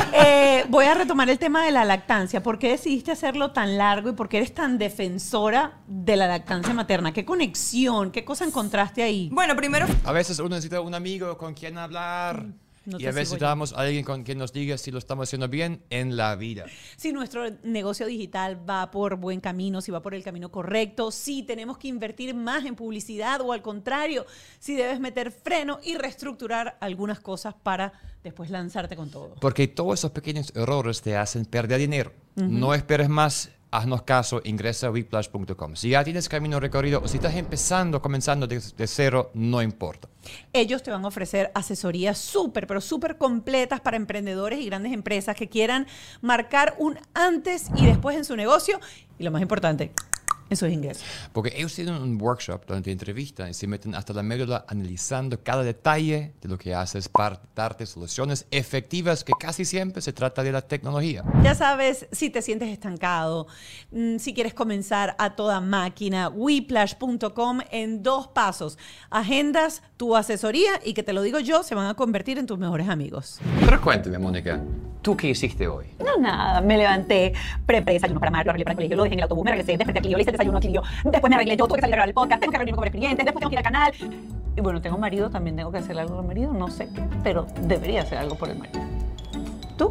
Voy a retomar el tema de la lactancia. ¿Por qué decidiste hacerlo tan largo y por qué eres tan defensora de la lactancia materna? ¿Qué conexión? ¿Qué cosa encontraste ahí? Bueno, primero A veces uno necesita un amigo con quien hablar. No Y te a veces sigo yo. necesitamos a alguien con quien nos diga si lo estamos haciendo bien en la vida. Si nuestro negocio digital va por buen camino, si va por el camino correcto, si tenemos que invertir más en publicidad o al contrario, si debes meter freno y reestructurar algunas cosas para después lanzarte con todo. Porque todos esos pequeños errores te hacen perder dinero. No esperes más, haznos caso, ingresa a whiplash.com. Si ya tienes camino recorrido o si estás comenzando de cero, no importa. Ellos te van a ofrecer asesorías súper, pero súper completas para emprendedores y grandes empresas que quieran marcar un antes y después en su negocio y lo más importante, en sus ingresos. Porque ellos tienen un workshop donde te entrevistan y se meten hasta la médula analizando cada detalle de lo que haces para darte soluciones efectivas que casi siempre se trata de la tecnología. Ya sabes, si te sientes estancado, si quieres comenzar a toda máquina, whiplash.com en 2 pasos. Agendas tu asesoría y que te lo digo yo, se van a convertir en tus mejores amigos. Pero cuéntame, Mónica, ¿tú qué hiciste hoy? No, nada, me levanté, preparé desayuno para Mario, arreglé para el colegio, lo dejé en el autobús, me regresé, desperté a Clio, le hice el desayuno a Clio, después me arreglé, yo tuve que salir a grabar el podcast, tengo que reunirme con varios clientes, después tengo que ir al canal. Y bueno, tengo marido, también tengo que hacer algo por el marido, no sé qué, pero debería hacer algo por el marido. ¿Tú?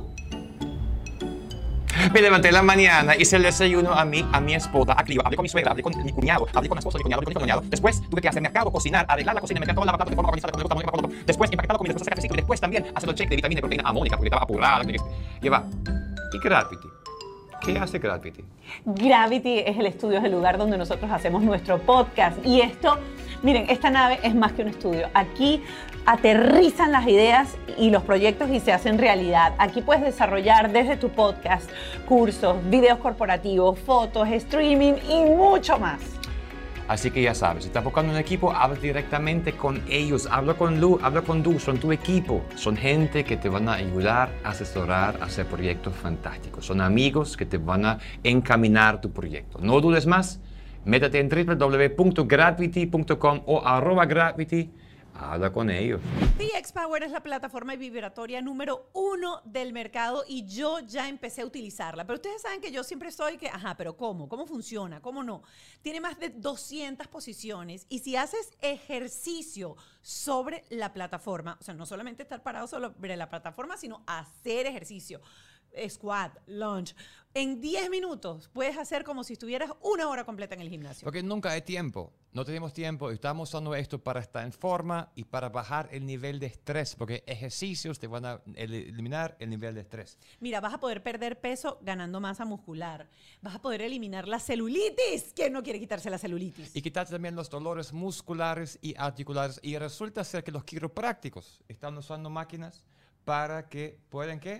Me levanté en la mañana, hice el desayuno a mi esposa, a Clio, hablé con mi suegra, hablé con mi cuñado, hablé con la esposa de mi cuñado, hablé con mi cuñado. Después tuve que hacer mercado, cocinar, arreglar la cocina, meter toda la lavaplatos de forma organizada con el gusto, después empaquetar la comida, después hacer cafecito y después también hacer el check de vitamina y proteína a Mónica porque estaba apurada. Y va. ¿Y Gravity? ¿Qué hace Gravity? Gravity es el estudio, es el lugar donde nosotros hacemos nuestro podcast. Y esto, miren, esta nave es más que un estudio. Aquí aterrizan las ideas y los proyectos y se hacen realidad. Aquí puedes desarrollar desde tu podcast cursos, videos corporativos, fotos, streaming y mucho más. Así que ya sabes, si estás buscando un equipo, habla directamente con ellos. Habla con Lu, habla con Du, son tu equipo. Son gente que te van a ayudar, a asesorar, a hacer proyectos fantásticos. Son amigos que te van a encaminar tu proyecto. No dudes más, métete en www.gravity.com o @gravity. Habla con ellos. PX Power es la plataforma vibratoria número 1 del mercado y yo ya empecé a utilizarla. Pero ustedes saben que yo siempre estoy que, pero ¿cómo? ¿Cómo funciona? ¿Cómo no? Tiene más de 200 posiciones y si haces ejercicio sobre la plataforma, o sea, no solamente estar parado sobre la plataforma, sino hacer ejercicio, squat, lunge, en 10 minutos puedes hacer como si estuvieras 1 hora completa en el gimnasio. Porque nunca hay tiempo. No tenemos tiempo. Estamos usando esto para estar en forma y para bajar el nivel de estrés. Porque ejercicios te van a eliminar el nivel de estrés. Mira, vas a poder perder peso ganando masa muscular. Vas a poder eliminar la celulitis. ¿Quién no quiere quitarse la celulitis? Y quitar también los dolores musculares y articulares. Y resulta ser que los quiroprácticos están usando máquinas para que puedan, ¿qué?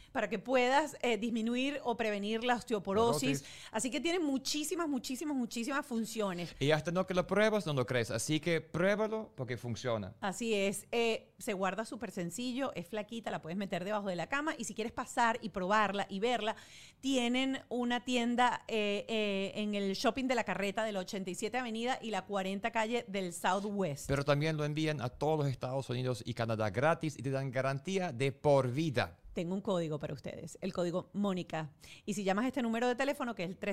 para que puedas disminuir o prevenir la osteoporosis. Así que tiene muchísimas funciones. Y hasta no que lo pruebas, no lo crees. Así que pruébalo porque funciona. Así es. Se guarda súper sencillo, es flaquita, la puedes meter debajo de la cama. Y si quieres pasar y probarla y verla, tienen una tienda en el Shopping de la Carreta de la 87 Avenida y la 40 Calle del Southwest. Pero también lo envían a todos los Estados Unidos y Canadá gratis y te dan garantía de por vida. Tengo un código para ustedes, el código Mónica. Y si llamas a este número de teléfono, que es el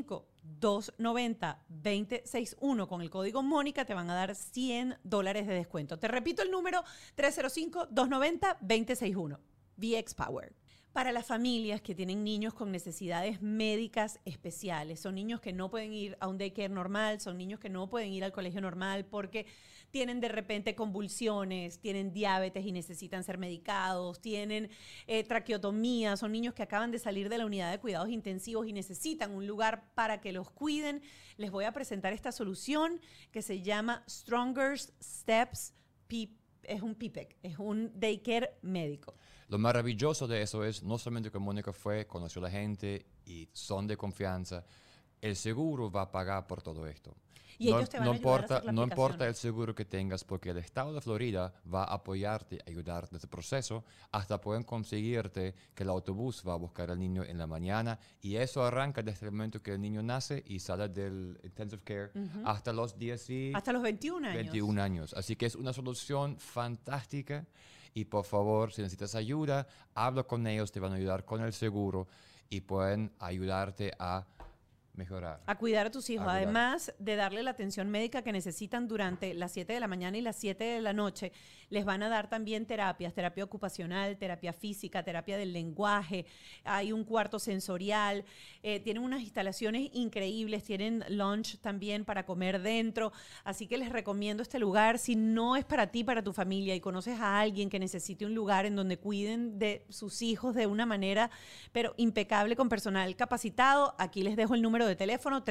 305-290-2061, con el código Mónica, te van a dar $100 de descuento. Te repito el número, 305-290-2061. VX Power. Para las familias que tienen niños con necesidades médicas especiales, son niños que no pueden ir a un daycare normal, son niños que no pueden ir al colegio normal porque tienen de repente convulsiones, tienen diabetes y necesitan ser medicados, tienen traqueotomía, son niños que acaban de salir de la unidad de cuidados intensivos y necesitan un lugar para que los cuiden. Les voy a presentar esta solución que se llama Stronger Steps PIP. Es un PIPEC, es un daycare médico. Lo maravilloso de eso es no solamente que Mónica fue, conoció a la gente y son de confianza, el seguro va a pagar por todo esto. Y ellos te van a ayudar a hacer la no aplicación. importa el seguro que tengas, porque el estado de Florida va a apoyarte, ayudarte en este proceso, hasta pueden conseguirte que el autobús va a buscar al niño en la mañana, y eso arranca desde el momento que el niño nace y sale del intensive care hasta los 21 años. 21 años. Así que es una solución fantástica. Y por favor, si necesitas ayuda, habla con ellos, te van a ayudar con el seguro y pueden ayudarte a mejorar. A cuidar a tus hijos, A cuidar. además de darle la atención médica que necesitan durante las 7 de la mañana y las 7 de la noche, les van a dar también terapias, terapia ocupacional, terapia física, terapia del lenguaje, hay un cuarto sensorial, tienen unas instalaciones increíbles, tienen lunch también para comer dentro, así que les recomiendo este lugar. Si no es para ti, para tu familia, y conoces a alguien que necesite un lugar en donde cuiden de sus hijos de una manera, pero impecable, con personal capacitado, aquí les dejo el número de teléfono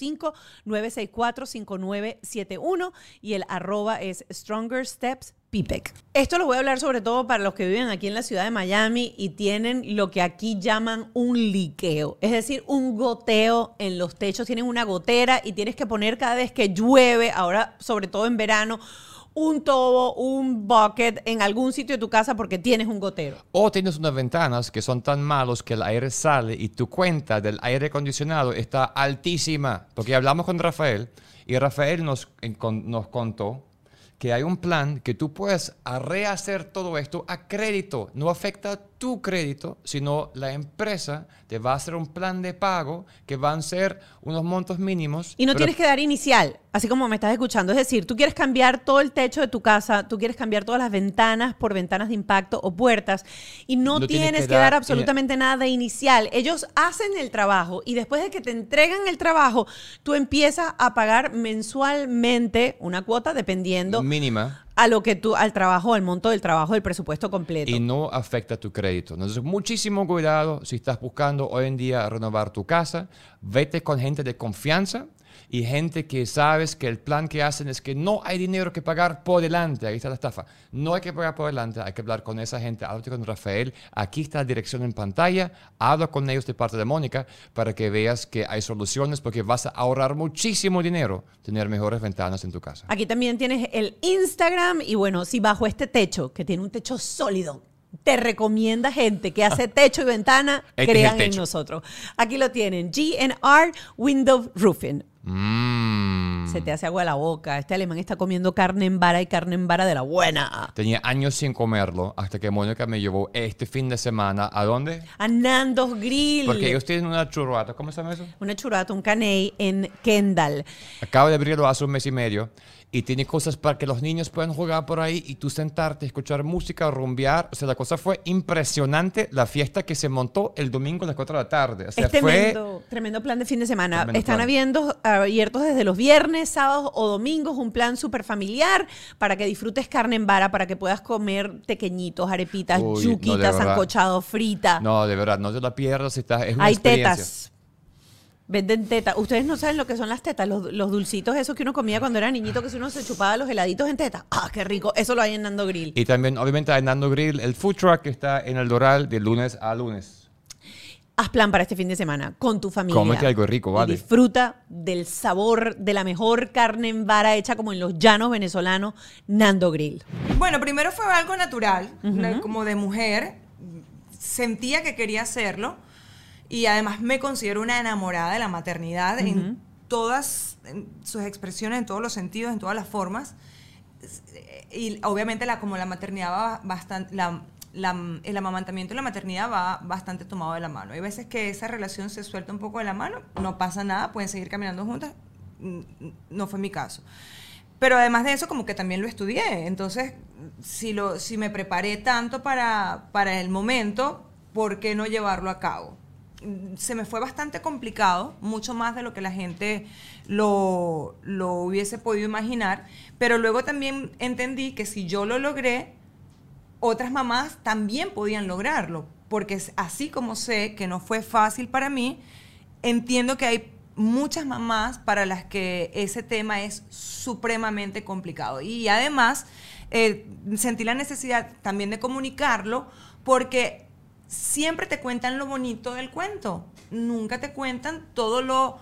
305-964-5971 y el @ es Stronger Steps PIPEC. Esto lo voy a hablar sobre todo para los que viven aquí en la ciudad de Miami y tienen lo que aquí llaman un liqueo, es decir, un goteo en los techos. Tienen una gotera y tienes que poner cada vez que llueve, ahora sobre todo en verano, un tobo, un bucket en algún sitio de tu casa porque tienes un gotero. O tienes unas ventanas que son tan malos que el aire sale y tu cuenta del aire acondicionado está altísima. Porque hablamos con Rafael y Rafael nos contó que hay un plan que tú puedes rehacer todo esto a crédito. No afecta tu crédito, sino la empresa te va a hacer un plan de pago que van a ser unos montos mínimos. Y no tienes que dar inicial, así como me estás escuchando. Es decir, tú quieres cambiar todo el techo de tu casa, tú quieres cambiar todas las ventanas por ventanas de impacto o puertas y no tienes que dar absolutamente nada de inicial. Ellos hacen el trabajo y después de que te entregan el trabajo, tú empiezas a pagar mensualmente una cuota dependiendo mínima. A lo que tú, al trabajo, al monto del trabajo, del presupuesto completo. Y no afecta tu crédito. Entonces, muchísimo cuidado si estás buscando hoy en día renovar tu casa. Vete con gente de confianza y gente que sabes que el plan que hacen es que no hay dinero que pagar por delante. Ahí está la estafa. No hay que pagar por delante, hay que hablar con esa gente. Habla con Rafael. Aquí está la dirección en pantalla. Habla con ellos de parte de Mónica para que veas que hay soluciones, porque vas a ahorrar muchísimo dinero tener mejores ventanas en tu casa. Aquí también tienes el Instagram y bueno, si bajo este techo, que tiene un techo sólido, te recomienda gente que hace techo y ventana, crean en nosotros. Aquí lo tienen, GNR Window Roofing. Se te hace agua a la boca. Este alemán está comiendo carne en vara y carne en vara de la buena. Tenía años sin comerlo hasta que Mónica me llevó este fin de semana. ¿A dónde? A Nando's Grill. Porque ellos tienen una churrata. ¿Cómo se llama eso? Una churrata, un caney en Kendall. Acabo de abrirlo hace un mes y medio. Y tiene cosas para que los niños puedan jugar por ahí y tú sentarte, escuchar música, rumbear. O sea, la cosa fue impresionante, la fiesta que se montó el domingo a las 4 de la tarde. O sea, es tremendo plan de fin de semana. Tremendo Están plan. abiertos desde los viernes, sábados o domingos, un plan súper familiar para que disfrutes carne en vara, para que puedas comer tequeñitos, arepitas, yuquitas, sancochado, frita. No, de verdad, no te la pierdas. Es una Hay experiencia. tetas. Venden tetas. Ustedes no saben lo que son las tetas, los dulcitos esos que uno comía cuando era niñito, que si uno se chupaba los heladitos en tetas. ¡Ah, qué rico! Eso lo hay en Nando Grill. Y también, obviamente, hay Nando Grill, el food truck que está en el Doral de lunes a lunes. Haz plan para este fin de semana con tu familia. Cómete algo rico, vale. Y disfruta del sabor de la mejor carne en vara hecha como en los llanos venezolanos, Nando Grill. Bueno, primero fue algo natural, como de mujer. Sentía que quería hacerlo. Y además me considero una enamorada de la maternidad en todas sus expresiones, en todos los sentidos, en todas las formas. Y obviamente como la maternidad va bastante, el amamantamiento y la maternidad va bastante tomado de la mano. Hay veces que esa relación se suelta un poco de la mano, no pasa nada, pueden seguir caminando juntas. No fue mi caso. Pero además de eso, como que también lo estudié. Entonces, si me preparé tanto para el momento, ¿por qué no llevarlo a cabo? Se me fue bastante complicado, mucho más de lo que la gente lo hubiese podido imaginar, pero luego también entendí que si yo lo logré, otras mamás también podían lograrlo, porque así como sé que no fue fácil para mí, entiendo que hay muchas mamás para las que ese tema es supremamente complicado. Y además, sentí la necesidad también de comunicarlo, porque siempre te cuentan lo bonito del cuento, nunca te cuentan todo lo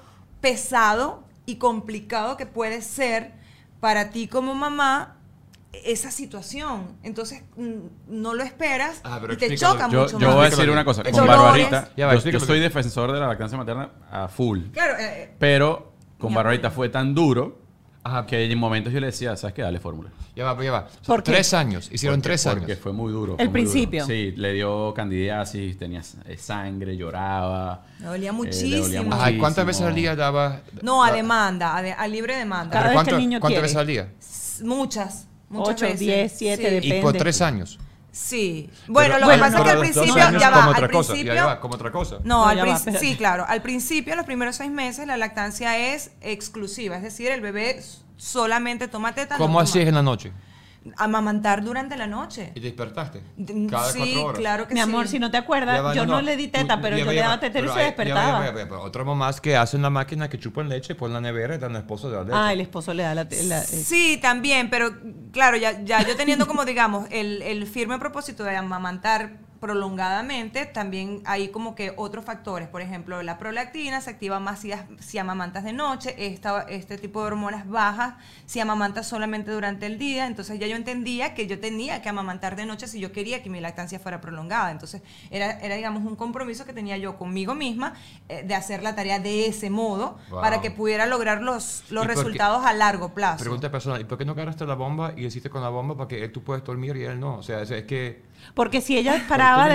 pesado y complicado que puede ser para ti como mamá esa situación. Entonces no lo esperas y te choca mucho más. Yo voy a decir una cosa, con Dolores. Barbarita, Ya, yo soy defensor de la lactancia materna a full, Claro, pero con mi Barbarita apoyo. fue tan duro que en momentos yo le decía, ¿sabes qué? Dale fórmula. Ya va. ¿Por qué? 3 años. Hicieron 3 años. Porque fue muy duro. El fue muy principio. duro. Sí, le dio candidiasis, tenía sangre, lloraba. Me dolía le muchísimo. Ajá, ¿y cuántas veces al día daba? No, a demanda, a libre demanda. Cada vez que el niño ¿Cuántas quiere. veces al día? Muchas 8, veces. 10, 7, Sí. depende. Y por 3 años. Sí. Bueno, Pero- lo que pasa es que al los 2 principio, años ya como va, otra al cosa. principio... Ya va, como otra cosa. No, No, ya va, espérate. sí, claro. Al principio, los primeros 6 meses, la lactancia es exclusiva. Es decir, el bebé solamente toma teta. ¿Cómo no toma- hacías en la noche? Amamantar durante la noche. ¿Y despertaste? Sí, Cada 4 horas. claro que Mi sí. amor, si no te acuerdas, Ya va, yo no le di teta, pero yo le daba tetero y se despertaba. Pero otras mamás que hacen la máquina que chupan leche, ponen la nevera y dan al esposo de la leche. Ah, el esposo le da Sí, también, pero claro, ya yo teniendo como, digamos, el firme propósito de amamantar prolongadamente, también hay como que otros factores. Por ejemplo, la prolactina se activa más si amamantas de noche, este tipo de hormonas bajas si amamantas solamente durante el día. Entonces ya yo entendía que yo tenía que amamantar de noche si yo quería que mi lactancia fuera prolongada. Entonces era digamos, un compromiso que tenía yo conmigo misma de hacer la tarea de ese modo. Wow. Para que pudiera lograr los por qué? resultados a largo plazo. Pregunta personal, ¿y por qué no agarraste la bomba y hiciste con la bomba para que tú puedas dormir y él no? O sea, es que... Porque si ella paraba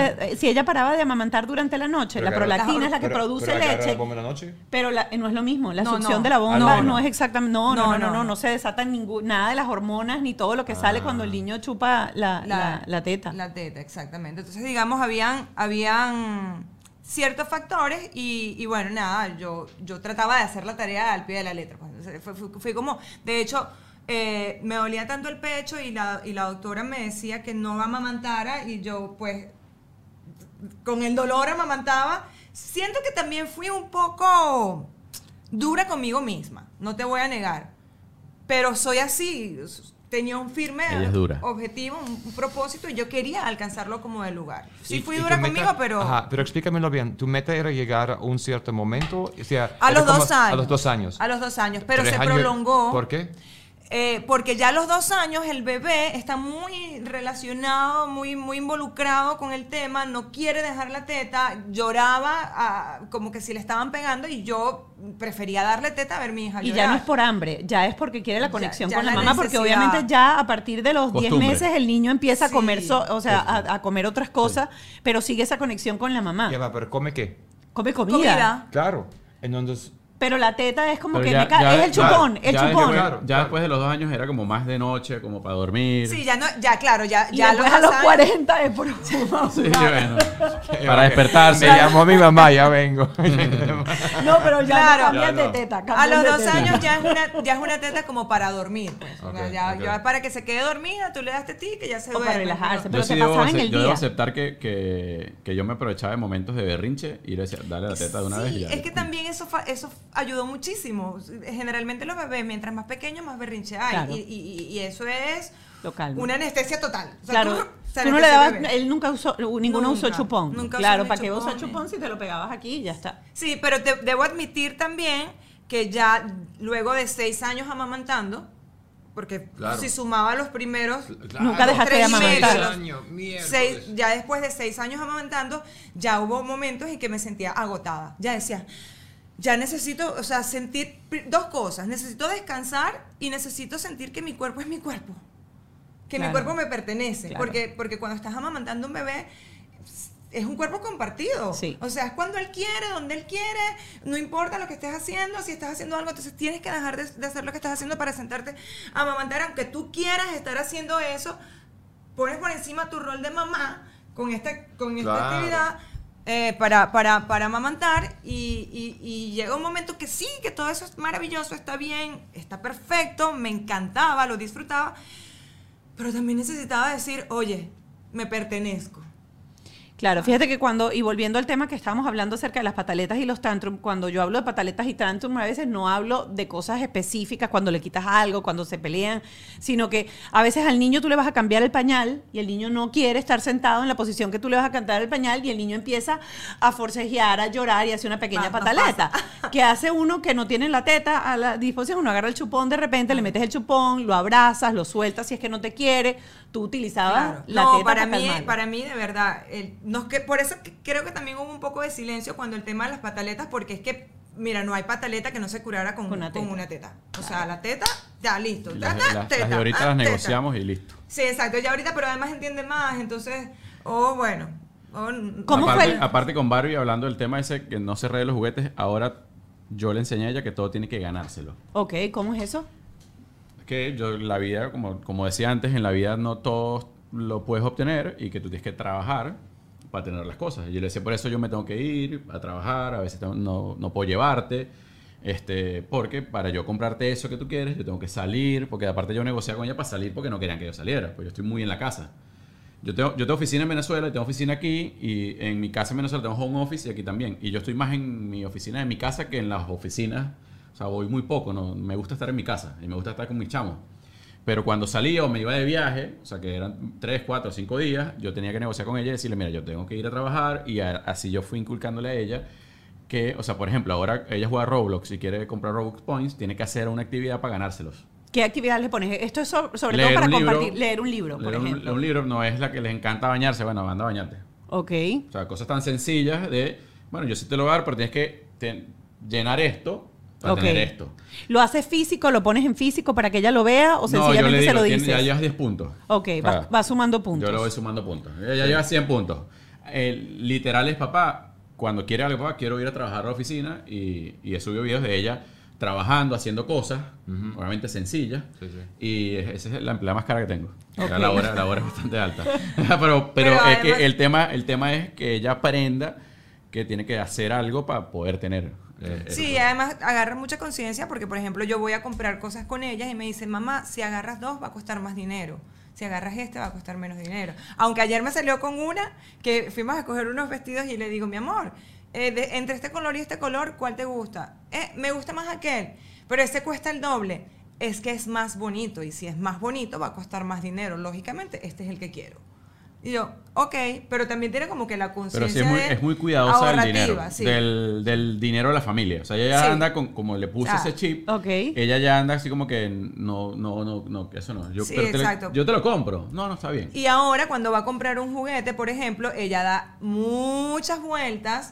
de amamantar durante la noche, la prolactina es la que produce agarra leche. la bomba en la noche? Pero no es lo mismo, la No, succión no. de la bomba no. no es exactamente, no No. se desatan nada de las hormonas ni todo lo que sale cuando el niño chupa la teta. La teta, exactamente. Entonces, digamos, habían ciertos factores y bueno, nada, yo trataba de hacer la tarea al pie de la letra. Fui como, de hecho, me dolía tanto el pecho y la doctora me decía que no amamantara y yo pues con el dolor amamantaba. Siento que también fui un poco dura conmigo misma, no te voy a negar, pero soy así, tenía un firme Ella es dura. objetivo, un propósito y yo quería alcanzarlo como de lugar. Sí Y- fui y dura tu meta- conmigo, pero... Ajá, pero explícamelo bien. ¿Tu meta era llegar a un cierto momento? O sea, A era los como- 2 años. A los 2 años. A los 2 años, pero 3 se años- prolongó. ¿Por qué? Porque ya a los 2 años el bebé está muy relacionado, muy involucrado con el tema, no quiere dejar la teta, lloraba como que si le estaban pegando y yo prefería darle teta a ver mi hija Y llorar. ya no es por hambre, ya es porque quiere la conexión ya con la la mamá, porque necesidad. obviamente ya a partir de los 10 Costumbre. meses el niño empieza a Sí. comer, a comer otras cosas, pero sigue esa conexión con la mamá. Ya va, pero ¿come qué? Come comida. Comida. Claro. Entonces, Pero la teta es como Pero que ya- es el chupón, ya- el ya chupón. después- ya después de los 2 años era como más de noche, como para dormir. Sí, ya no, ya claro, ya, Y ya después a los años- 40 es por Sí, bueno. Para despertarse. Me llamó mi mamá, ya vengo. No, pero ya Claro. no cambian Ya de no. teta. A cambian los de 2 teta. años ya es una teta como para dormir, pues. O sea, Ok, ya, ok. ya para que se quede dormida, tú le das tetita y ya se O para duerme. relajarse, pero- pero Yo te sí debo, pasaba en el yo debo día. aceptar que yo me aprovechaba de momentos de berrinche y le decía, dale la teta de una vez y Sí, ya. es que también eso ayudó muchísimo. Generalmente los bebés, mientras más pequeños, más berrinche hay. Claro. Y eso es Lo calma. una anestesia total. O sea, Claro, se tú no le anestesia dabas, el bebé. él nunca usó, ninguno usó Nunca, chupón. nunca usó Claro, ni ¿para qué usar chupón, chupón si te lo pegabas aquí y ya está? Sí, pero debo admitir también que ya luego de 6 años amamantando, porque Claro. si sumaba los primeros Nunca dejaste de 3 y medio, amamantar. ya después de 6 años amamantando, ya hubo momentos en que me sentía agotada. Ya decía, ya necesito, o sea, sentir 2 cosas. Necesito descansar y necesito sentir que mi cuerpo es mi cuerpo. Que mi Claro. cuerpo me pertenece. Claro. Porque cuando estás amamantando un bebé, es un cuerpo compartido. Sí. O sea, es cuando él quiere, donde él quiere, no importa lo que estés haciendo, si estás haciendo algo, entonces tienes que dejar de hacer lo que estás haciendo para sentarte a amamantar, aunque tú quieras estar haciendo eso, pones por encima tu rol de mamá con esta Claro. actividad para amamantar y llega un momento que sí, que todo eso es maravilloso, está bien, está perfecto, me encantaba, lo disfrutaba, pero también necesitaba decir, oye, me pertenezco. Claro, fíjate que y volviendo al tema que estábamos hablando acerca de las pataletas y los tantrum, cuando yo hablo de pataletas y tantrum, a veces no hablo de cosas específicas, cuando le quitas algo, cuando se pelean, sino que a veces al niño tú le vas a cambiar el pañal y el niño no quiere estar sentado en la posición que tú le vas a cambiar el pañal y el niño empieza a forcejear, a llorar y hace una pequeña Nos pataleta. Que hace uno que no tiene la teta a la disposición, uno agarra el chupón de repente, le metes el chupón, lo abrazas, lo sueltas si es que no te quiere, tú utilizabas Claro. la No, teta calmarlo. para mí, de verdad, por eso creo que también hubo un poco de silencio cuando el tema de las pataletas, porque es que, mira, no hay pataleta que no se curara con una teta. O sea, la teta, ya, listo. Las de ahorita las negociamos y listo. Sí, exacto, ya ahorita, pero además entiende más, entonces, bueno. ¿Cómo aparte, fue el- aparte con Barbie, hablando del tema ese que no se ree los juguetes, ahora yo le enseñé a ella que todo tiene que ganárselo. Ok, ¿cómo es eso? Que yo, la vida, como decía antes, en la vida no todo lo puedes obtener y que tú tienes que trabajar para tener las cosas. Y yo le decía, por eso yo me tengo que ir a trabajar, a veces no puedo llevarte, porque para yo comprarte eso que tú quieres, yo tengo que salir, porque aparte yo negociaba con ella para salir porque no querían que yo saliera, pues yo estoy muy en la casa. Yo tengo oficina en Venezuela y tengo oficina aquí, y en mi casa en Venezuela tengo home office y aquí también. Y yo estoy más en mi oficina de mi casa que en las oficinas. O sea, voy muy poco, no me gusta estar en mi casa y me gusta estar con mis chamos. Pero cuando salía o me iba de viaje, o sea, que eran 3, 4, 5 días, yo tenía que negociar con ella y decirle, mira, yo tengo que ir a trabajar, y así yo fui inculcándole a ella que, o sea, por ejemplo, ahora ella juega Roblox y quiere comprar Roblox Points, tiene que hacer una actividad para ganárselos. ¿Qué actividad le pones? Esto es sobre Leer todo para un libro, compartir. Leer un libro, por ejemplo. Un libro no es la que les encanta bañarse, bueno, anda a bañarte. Ok. O sea, cosas tan sencillas de, bueno, yo sí te lo voy a dar, pero tienes que llenar esto para Ok. tener esto. ¿Lo haces físico? ¿Lo pones en físico para que ella lo vea? ¿O No, yo sencillamente le se lo digo, dices? ya llevas 10 puntos. Ok, O sea, va sumando puntos. Yo le voy sumando puntos. Ella lleva 100 puntos. Literal es papá, cuando quiere algo, papá, quiero ir a trabajar a la oficina, y he subido videos de ella trabajando, haciendo cosas, obviamente sencillas, Sí, sí. y esa es la empleada más cara que tengo. Ok. La hora es bastante alta. pero Pero es además- que el tema es que ella aprenda que tiene que hacer algo para poder tener. Sí, además agarra mucha conciencia porque, por ejemplo, yo voy a comprar cosas con ellas y me dicen, mamá, si agarras 2 va a costar más dinero. Si agarras va a costar menos dinero. Aunque ayer me salió con una que fuimos a escoger unos vestidos y le digo, mi amor, entre este color y este color, ¿cuál te gusta? Me gusta más aquel, pero este cuesta el doble. Es que es más bonito, y si es más bonito va a costar más dinero. Lógicamente, este es el que quiero. Y yo, ok, pero también tiene como que la Pero conciencia sí es muy cuidadosa del ahorrativa, dinero, sí. del dinero de la familia. O sea, ella ya Sí. anda como le puse Ah, ese chip, ok. ella ya anda así como que no, eso no. Sí, Pero exacto. yo te lo compro. No, está bien. Y ahora cuando va a comprar un juguete, por ejemplo, ella da muchas vueltas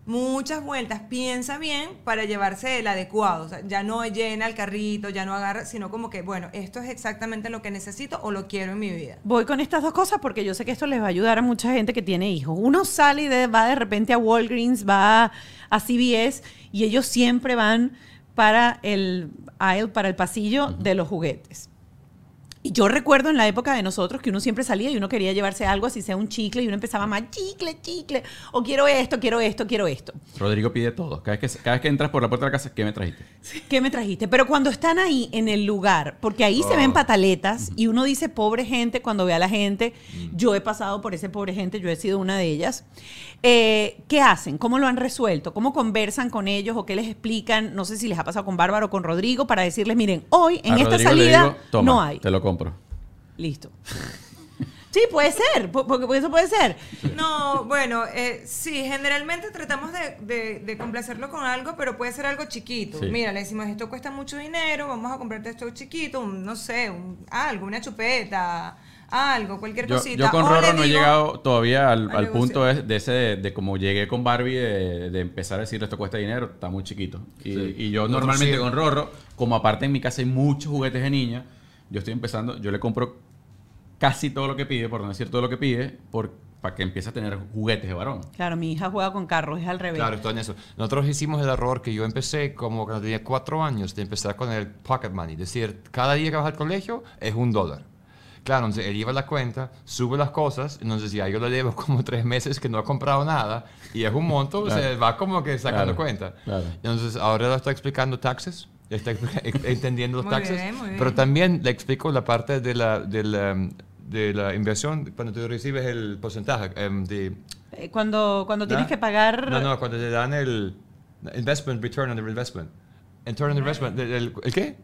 muchas vueltas, piensa bien para llevarse el adecuado. O sea, ya no llena el carrito, ya no agarra, sino como que, bueno, esto es exactamente lo que necesito o lo quiero en mi vida. Voy con estas dos cosas porque yo sé que esto les va a ayudar a mucha gente que tiene hijos. Uno sale y va de repente a Walgreens, va a CVS y ellos siempre van para el aisle, para el pasillo de los juguetes. Y yo recuerdo en la época de nosotros que uno siempre salía y uno quería llevarse algo, así sea un chicle, y uno empezaba más chicle, o quiero esto. Rodrigo pide todo. Cada vez que entras por la puerta de la casa, ¿qué me trajiste? ¿Qué me trajiste? Pero cuando están ahí en el lugar, porque ahí se ven pataletas y uno dice pobre gente cuando ve a la gente, yo he pasado por ese pobre gente, yo he sido una de ellas. ¿Qué hacen? ¿Cómo lo han resuelto? ¿Cómo conversan con ellos o qué les explican? No sé si les ha pasado con Bárbara o con Rodrigo para decirles, miren, hoy en esta salida toma, no hay. Te lo compro. Listo. Sí, puede ser, porque eso puede ser. No, bueno, sí, generalmente tratamos de complacerlo con algo, pero puede ser algo chiquito. Sí. Mira, le decimos, esto cuesta mucho dinero, vamos a comprarte esto chiquito, no sé, algo, una chupeta, algo, cualquier cosita. Yo con O Rorro le no he digo, llegado todavía al negocio. punto de como llegué con Barbie, de empezar a decirle esto cuesta dinero, está muy chiquito. Y yo Nosotros normalmente sí. con Rorro, como aparte en mi casa hay muchos juguetes de niña, yo estoy empezando, yo le compro casi todo lo que pide, por no decir todo lo que pide, para que empiece a tener juguetes de varón. Claro, mi hija juega con carros, es al revés. Claro, estoy en eso. Nosotros hicimos el error que yo empecé como cuando tenía 4 años de empezar con el pocket money. Es decir, cada día que vas al colegio es $1. Claro, entonces él lleva la cuenta, sube las cosas, entonces ya yo le debo como 3 meses que no ha comprado nada y es un monto, Claro. o sea, va como que sacando Claro, cuenta. claro. Entonces ahora le estoy explicando taxes, le estoy entendiendo los Muy taxes, bien, muy bien. pero también le explico la parte de la inversión cuando tú recibes el porcentaje de... Cuando tienes que pagar... No, cuando te dan el investment, return on the investment. Return on the investment, ¿el qué?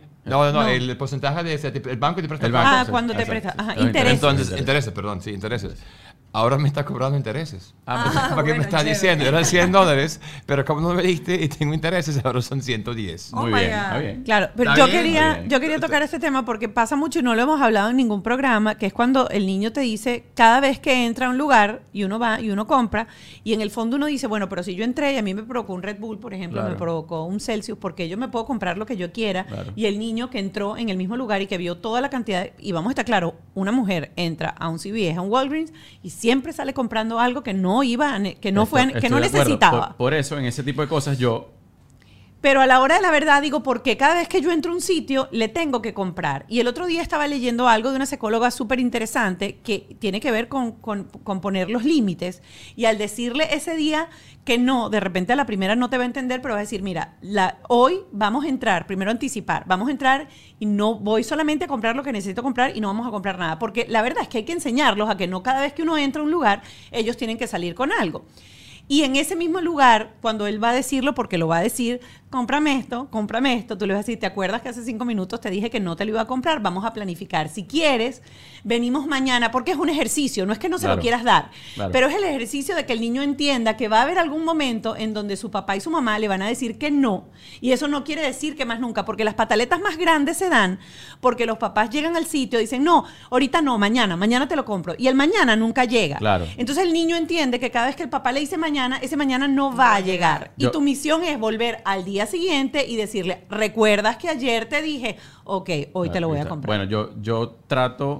No, el porcentaje de ese, el banco te presta. El banco, Ah, sí. cuando te Exacto. prestas. Ajá, Los intereses. Entonces, intereses, perdón, sí, intereses. Ahora me está cobrando intereses. Porque bueno, me está chévere. diciendo, eran $100, pero como no me diste y tengo intereses, ahora son 110. Oh Muy my bien, God. está bien. Claro, pero Está yo bien, quería, está bien. yo quería tocar este tema porque pasa mucho y no lo hemos hablado en ningún programa, que es cuando el niño te dice, cada vez que entra a un lugar y uno va y uno compra, y en el fondo uno dice, bueno, pero si yo entré y a mí me provocó un Red Bull, por ejemplo, Claro. me provocó un Celsius, porque yo me puedo comprar lo que yo quiera, Claro. y el niño que entró en el mismo lugar y que vio toda la cantidad, y vamos a estar claro, una mujer entra a un CVS, a un Walgreens, y siempre sale comprando algo que no iba, que no Estoy que no de acuerdo. necesitaba. Por eso, en ese tipo de cosas, yo Pero a la hora de la verdad digo, porque cada vez que yo entro a un sitio, le tengo que comprar. Y el otro día estaba leyendo algo de una psicóloga súper interesante que tiene que ver con poner los límites. Y al decirle ese día que no, de repente a la primera no te va a entender, pero va a decir, mira, hoy vamos a entrar, primero anticipar, vamos a entrar y no voy solamente a comprar lo que necesito comprar y no vamos a comprar nada. Porque la verdad es que hay que enseñarlos a que no cada vez que uno entra a un lugar, ellos tienen que salir con algo. Y en ese mismo lugar, cuando él va a decirlo, porque lo va a decir, cómprame esto, tú le vas a decir, ¿te acuerdas que hace 5 minutos te dije que no te lo iba a comprar? Vamos a planificar. Si quieres, venimos mañana, porque es un ejercicio, no es que no se Claro, lo quieras dar, claro. pero es el ejercicio de que el niño entienda que va a haber algún momento en donde su papá y su mamá le van a decir que no. Y eso no quiere decir que más nunca, porque las pataletas más grandes se dan porque los papás llegan al sitio y dicen, no, ahorita no, mañana te lo compro. Y el mañana nunca llega. Claro. Entonces el niño entiende que cada vez que el papá le dice mañana, ese mañana no va a llegar. Y Yo- tu misión es volver al día siguiente y decirle, ¿recuerdas que ayer te dije, ok, hoy te lo voy a comprar? Bueno, yo trato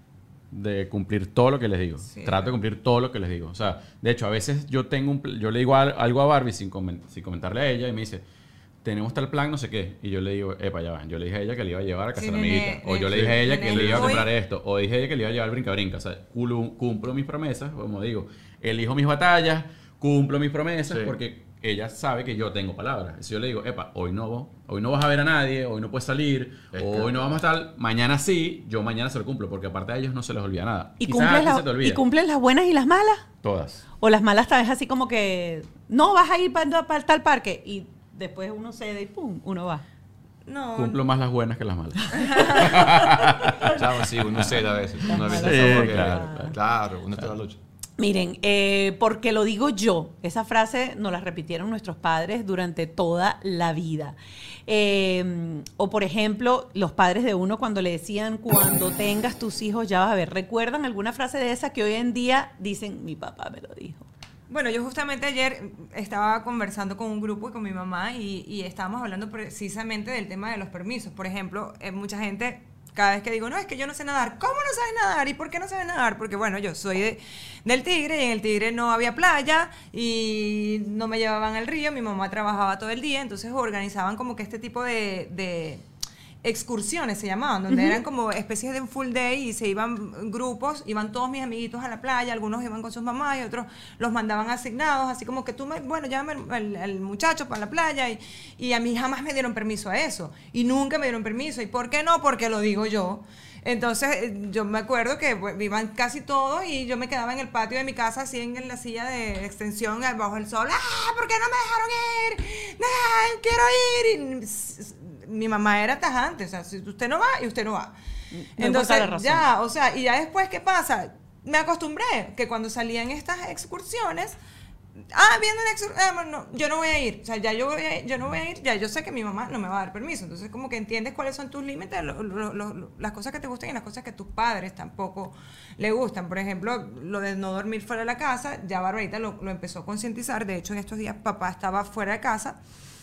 de cumplir todo lo que les digo. Sí. Trato de cumplir todo lo que les digo. O sea, de hecho, a veces yo yo le digo algo a Barbie sin comentarle a ella y me dice, tenemos tal plan, no sé qué. Y yo le digo, epa, ya va. Yo le dije a ella que le iba a llevar a casa Sí, de la nene, amiguita. O yo le sí, dije a ella que nene, le iba a hoy- comprar esto. O dije a ella que le iba a llevar brinca-brinca. O sea, cumplo mis promesas, como digo. Elijo mis batallas, cumplo mis promesas, Sí. porque ella sabe que yo tengo palabras. Si yo le digo, epa, hoy no vas a ver a nadie, hoy no puedes salir, hoy no vamos a estar, mañana sí, yo mañana se lo cumplo, porque aparte a ellos no se les olvida nada. ¿Y Quizás a cumples, ti se te olvida. ¿Y cumples las buenas y las malas? Todas. O las malas tal vez así como que, no, vas a ir para tal parque. Y después uno cede y pum, uno va. No, Cumplo más las buenas que las malas. Claro, sí, uno cede a veces. Uno a veces Sí, como que- claro. claro, uno está en la lucha. Miren, porque lo digo yo, esa frase nos la repitieron nuestros padres durante toda la vida. O por ejemplo, los padres de uno cuando le decían, cuando tengas tus hijos ya vas a ver. ¿Recuerdan alguna frase de esa que hoy en día dicen, mi papá me lo dijo? Bueno, yo justamente ayer estaba conversando con un grupo y con mi mamá y estábamos hablando precisamente del tema de los permisos. Por ejemplo, mucha gente, cada vez que digo, no, es que yo no sé nadar. ¿Cómo no sabes nadar? ¿Y por qué no sabes nadar? Porque bueno, yo soy del Tigre y en el Tigre no había playa y no me llevaban al río. Mi mamá trabajaba todo el día, entonces organizaban como que este tipo de excursiones se llamaban, donde eran como especies de un full day y se iban grupos, iban todos mis amiguitos a la playa, algunos iban con sus mamás y otros los mandaban asignados, así como que bueno, llámame al muchacho para la playa y a mí jamás me dieron permiso a eso y nunca me dieron permiso. ¿Y por qué no? Porque lo digo yo. Entonces yo me acuerdo que iban casi todos y yo me quedaba en el patio de mi casa así en la silla de extensión bajo el sol. ¿Por qué no me dejaron ir? Quiero ir. Y mi mamá era tajante, o sea, si usted no va y usted no va. Entonces ya, o sea, y ya después, ¿qué pasa? Me acostumbré que cuando salían estas excursiones, viendo una excursión, no, yo no voy a ir, o sea, ya yo no voy a ir, ya yo sé que mi mamá no me va a dar permiso. Entonces como que entiendes cuáles son tus límites, las cosas que te gustan y las cosas que tus padres tampoco le gustan. Por ejemplo, lo de no dormir fuera de la casa, ya Barbarita lo empezó a concientizar. De hecho, en estos días papá estaba fuera de casa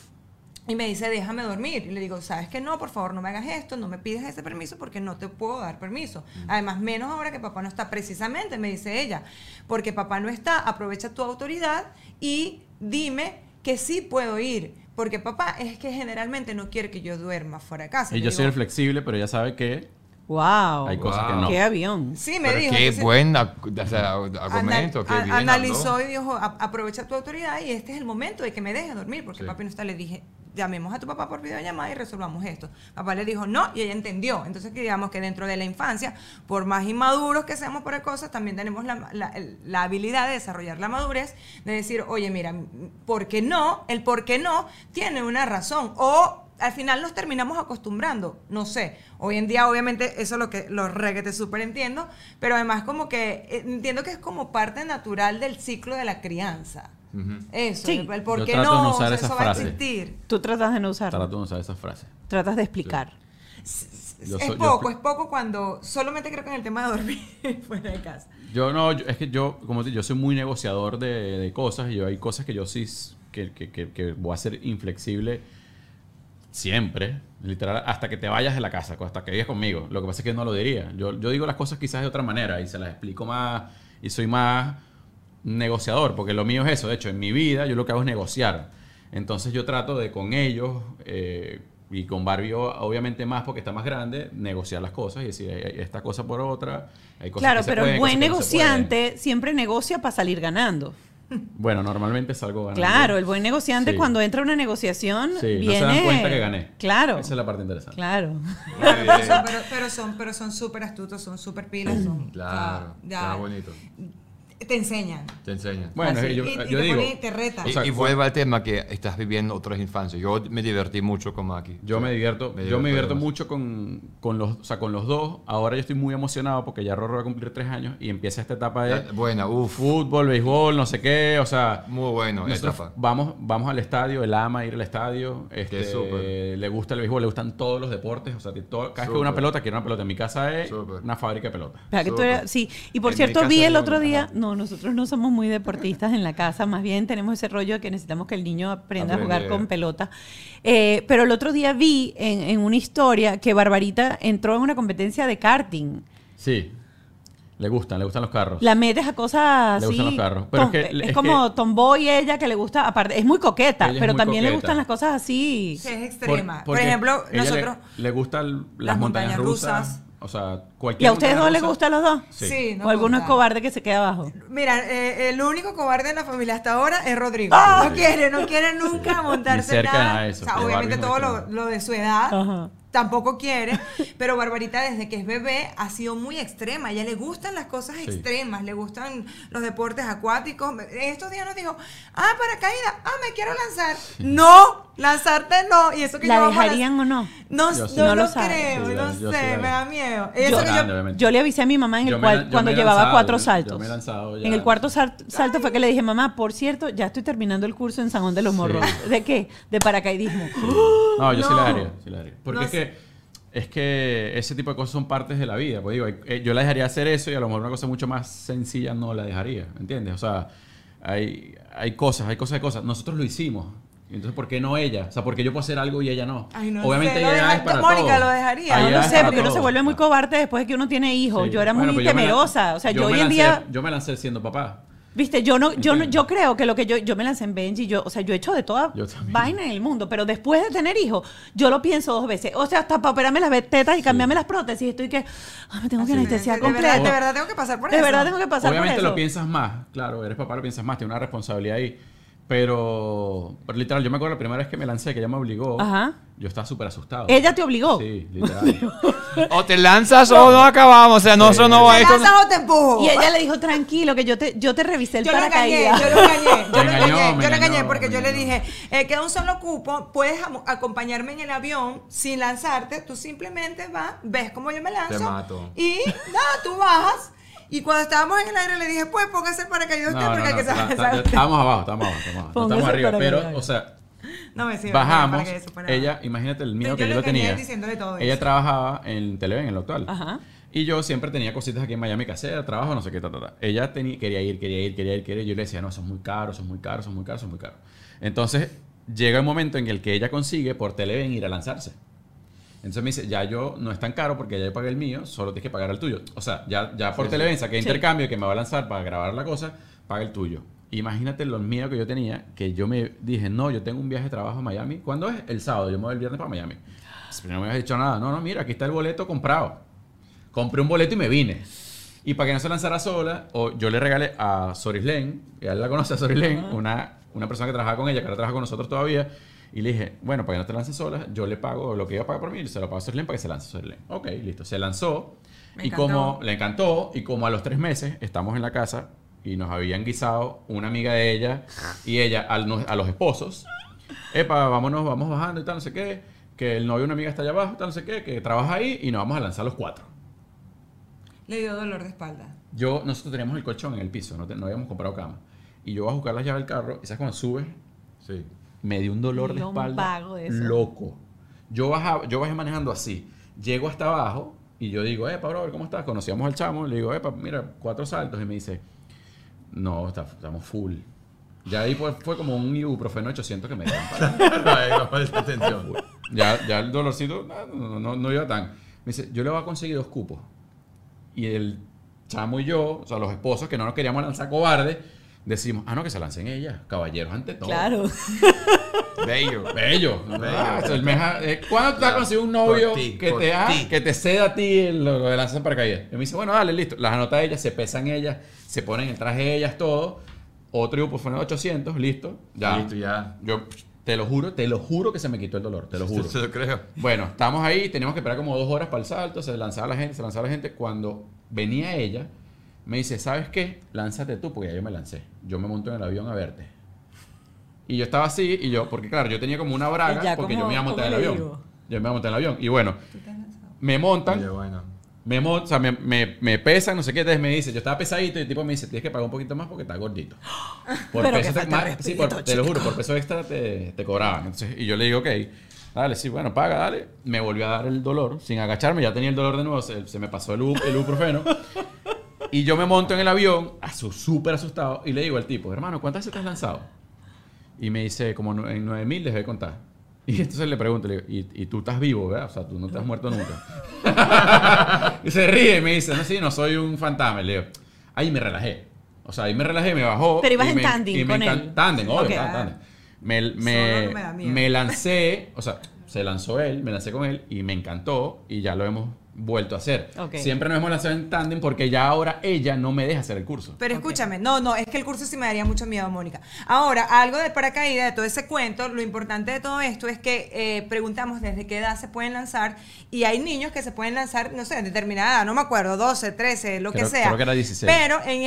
y me dice, déjame dormir. Y le digo, ¿sabes qué? No, por favor, no me hagas esto, no me pides ese permiso porque no te puedo dar permiso. Además, menos ahora que papá no está. Precisamente, me dice ella, porque papá no está, aprovecha tu autoridad y dime que sí puedo ir. Porque papá es que generalmente no quiere que yo duerma fuera de casa. Y yo soy el flexible, pero ella sabe que wow, hay cosas que no. Qué avión. Sí, me Pero dijo. qué Entonces, buen argumento. Qué bien analizó habló. y dijo, aprovecha tu autoridad y este es el momento de que me dejes dormir, porque papi no está. Le dije, llamemos a tu papá por videollamada y resolvamos esto. Papá le dijo no y ella entendió. Entonces, digamos que dentro de la infancia, por más inmaduros que seamos por cosas, también tenemos la habilidad de desarrollar la madurez, de decir, oye, mira, ¿por qué no? El por qué no tiene una razón. O al final nos terminamos acostumbrando, no sé. Hoy en día, obviamente, eso es lo que los reguetes súper entiendo, pero además como que entiendo que es como parte natural del ciclo de la crianza. Eso, sí. el por Yo qué trato de no, no o sea, usar eso esas va a frases. existir. Tú tratas de no usarlo. Trato de no usar esas frases. Tratas de explicar. Es poco cuando, solamente creo que en el tema de dormir fuera de casa. Es que yo, como te digo, yo soy muy negociador de cosas y hay cosas que yo sí, que voy a ser inflexible siempre, literal, hasta que te vayas de la casa, hasta que vivas conmigo. Lo que pasa es que no lo diría. Yo digo las cosas quizás de otra manera y se las explico más y soy más negociador, porque lo mío es eso. De hecho, en mi vida yo lo que hago es negociar. Entonces yo trato de con ellos y con Barbie obviamente más porque está más grande, negociar las cosas y decir esta cosa por otra. Hay cosas Claro, que se pero pueden, el buen cosas que no se pueden. negociante siempre negocia para salir ganando. Bueno, normalmente salgo ganando. Claro, el buen negociante Sí. cuando entra a una negociación Sí, viene... no se dan cuenta que gané. Claro. Esa es la parte interesante. Claro. Pero son súper astutos, son súper pilas, son... Claro, está bonito. Te enseñan. Te enseñan. Bueno, Así, yo y digo... te retan. O sea, Y vuelve al tema que estás viviendo otras infancias. Yo me divertí mucho con Maki. Yo me divierto además. mucho con los dos. Ahora yo estoy muy emocionado porque ya Rorro va a cumplir 3 años y empieza esta etapa de Buena, fútbol, béisbol, no sé qué, o sea, muy bueno nosotros etapa. vamos al estadio, él ama ir al estadio, Qué súper. le gusta el béisbol, le gustan todos los deportes, o sea, cada vez que Súper. ve una pelota, quiere una pelota. En mi casa es Súper. una fábrica de pelotas. Claro que tú Súper. eras- sí, y por En mi cierto, casa vi el no, otro día, ajá. no, nosotros no somos muy deportistas en la casa, más bien tenemos ese rollo de que necesitamos que el niño aprenda a jugar con pelota. Pero el otro día vi en una historia que Barbarita entró en una competencia de karting. Sí, le gustan los carros. La metes a cosas Le así. gustan los carros, pero es que- es es como tomboy ella que le gusta, aparte, es muy coqueta, Ella es pero muy también le coqueta. gustan las cosas así. Sí, es extrema. Por Porque ejemplo, ella nosotros... le gustan las las montañas montañas rusas. O sea, ¿Y cualquier a ustedes montaña dos les rusa. gusta a los dos? Sí. no ¿O alguno es gusta. cobarde que se queda abajo? Mira, el único cobarde en la familia hasta ahora es Rodrigo. ¡Ah! No quiere nunca montarse Ni cerca de nada. nada de eso, O sea, que obviamente Barbie todo es muy lo de su edad Ajá. tampoco quiere, pero Barbarita desde que es bebé ha sido muy extrema. A ella le gustan las cosas Sí. extremas, le gustan los deportes acuáticos. En estos días nos dijo, paracaídas, me quiero lanzar. No, lanzarte no. Y eso que ¿La yo vamos a dejarían o no? No, Yo sí. no No lo lo sabe. creo, Sí, no yo sí sé, la me vi. da miedo. Yo- Eso que Grande, obviamente. Yo le avisé a mi mamá en el Yo me cual, la- yo cuando me he llevaba lanzado, 4 yo saltos. me he lanzado ya. En el cuarto salto fue que le dije, mamá, por cierto, ya estoy terminando el curso en San Juan de los Morros. ¿De qué? De paracaidismo. No, yo sí No. la haría, sí la haría. Porque No es que ese tipo de cosas son partes de la vida. Pues digo, yo la dejaría hacer eso y a lo mejor una cosa mucho más sencilla no la dejaría, ¿entiendes? O sea, hay cosas. Nosotros lo hicimos. Entonces, ¿por qué no ella? O sea, ¿por qué yo puedo hacer algo y ella no? Ay, no Obviamente sé, hay edades para Mónica todo. lo dejaría. Hay No lo edades sé, para porque uno todo. se vuelve muy cobarde después de que uno tiene hijos. Sí. Yo era Bueno, muy pues temerosa. O sea, yo hoy en día... Yo me lancé siendo papá. Viste, yo creo que lo que yo me lancé en Benji, o sea, yo he hecho de toda Yo también. vaina en el mundo, pero después de tener hijos, yo lo pienso 2 veces. O sea, hasta para operarme las tetas y cambiarme las prótesis, estoy que, me tengo que anestesiar completo. De verdad tengo que pasar por De eso. verdad tengo que pasar Obviamente por eso. lo piensas más, claro, eres papá, lo piensas más, tienes una responsabilidad ahí. Pero literal, yo me acuerdo la primera vez que me lancé, que ella me obligó, Ajá. yo estaba súper asustado. ¿Ella te obligó? Sí, literal. O te lanzas o no acabamos. O sea, no, eso no va ¿Te esto. lanzas o te empujo? Y ella le dijo, tranquilo, que yo te revisé el Yo lo engañé, paracaídas. Me yo lo engañé engañó, porque yo le me dije, queda un solo cupo, puedes acompañarme en el avión sin lanzarte, tú simplemente vas, ves cómo yo me lanzo. Te mato. Y nada, tú bajas. Y cuando estábamos en el aire le dije, pues póngase el paracaídas usted porque hay que saber. Estábamos abajo, no Póngase estamos arriba. paracaídas. Pero, o sea, No me sirve. bajamos, para que eso, para ella, imagínate el miedo Yo que yo lo lo tenía. engañé diciéndole todo Ella eso. trabajaba en Televen, en lo actual. Ajá. Y yo siempre tenía cositas aquí en Miami que hacer, trabajo, no sé qué, Ella quería ir. Yo le decía, no, son muy caros. Entonces, llega el momento en el que ella consigue por Televen ir a lanzarse. Entonces me dice, ya yo no es tan caro porque ya yo pagué el mío, solo tienes que pagar el tuyo. O sea, ya por Televen saqué intercambio que me va a lanzar para grabar la cosa, paga el tuyo. Imagínate los miedos que yo tenía, que yo me dije, no, yo tengo un viaje de trabajo a Miami. ¿Cuándo es? El sábado, yo me voy el viernes para Miami. Pero no me habías dicho nada. No, mira, aquí está el boleto comprado. Compré un boleto y me vine. Y para que no se lanzara sola, yo le regalé a Sorislen, ya la conoce a Sorislen, una persona que trabajaba con ella, que ahora trabaja con nosotros todavía. Y le dije, bueno, para que no te lances sola, yo le pago lo que iba a pagar por mí y se lo pago a Sorislen para que se lance Sorislen. Ok, listo. Se lanzó. Le encantó. Y como a los 3 meses estamos en la casa y nos habían guisado una amiga de ella y ella a los esposos. Vamos bajando y tal, no sé qué. Que el novio de una amiga está allá abajo, tal, no sé qué. Que trabaja ahí y nos vamos a lanzar los 4. Le dio dolor de espalda. Nosotros teníamos el colchón en el piso, no habíamos comprado cama. Y yo voy a buscar las llaves del carro y ¿sabes cuando subes? Sí. Me dio un dolor de espalda loco. Yo bajé manejando así. Llego hasta abajo y yo digo, Pablo, ¿cómo estás? Conocíamos al chamo. Le digo, mira, 4 saltos. Y me dice, no, estamos full. Ya ahí fue como un ibuprofeno 800 que me dieron. Ya el dolorcito no iba tan. Me dice, yo le voy a conseguir 2 cupos. Y el chamo y yo, o sea, los esposos que no nos queríamos lanzar cobardes, decimos, no, que se lancen ellas, caballeros ante todo. Claro. Bello. ¿Cuándo tú has conseguido un novio que te ceda a ti lo de lanzar paracaídas? Y me dice, bueno, dale, listo. Las anota ellas, se pesan ellas, se ponen el traje ellas, todo. Otro ibuprofeno de 800, listo. Ya. Yo te lo juro que se me quitó el dolor, te lo juro. Se lo creo. Bueno, estamos ahí, teníamos que esperar como 2 horas para el salto, se lanzaba la gente. Cuando venía ella, me dice, ¿sabes qué? Lánzate tú, porque ya yo me lancé. Yo me monto en el avión a verte. Y yo estaba así, porque claro, yo tenía como una braga, porque yo me iba a montar en el avión. Yo me iba a montar en el avión. Y bueno, me montan, o sea, me pesan, no sé qué, entonces me dice, yo estaba pesadito y el tipo me dice, tienes que pagar un poquito más porque estás gordito. Por Pero peso que falta respeto, te lo juro, por peso extra te cobraban. Entonces, y yo le digo, ok, dale, sí, bueno, paga, dale. Me volvió a dar el dolor, sin agacharme, ya tenía el dolor de nuevo, se me pasó el ibuprofeno. Y yo me monto en el avión, súper asustado, y le digo al tipo, hermano, ¿cuántas veces te has lanzado? Y me dice, como en 9,000 les voy a contar. Y entonces le pregunto, le digo, ¿y tú estás vivo, verdad? O sea, tú no te has muerto nunca. Y se ríe y me dice, no soy un fantasma. Le digo, ahí me relajé. O sea, ahí me relajé, me bajó. Pero ibas en tándem con él. Tándem, obvio, Okay. tándem. Me da miedo. Me lancé, o sea, se lanzó él, me lancé con él y me encantó y ya lo hemos vuelto a hacer. Okay. Siempre nos hemos lanzado en tándem porque ya ahora ella no me deja hacer el curso. Pero escúchame, no, es que el curso sí me daría mucho miedo, Mónica. Ahora, algo de paracaídas, de todo ese cuento, lo importante de todo esto es que preguntamos desde qué edad se pueden lanzar y hay niños que se pueden lanzar, no sé, en determinada edad, no me acuerdo, 12, 13, lo que sea. Creo que era 16. Pero en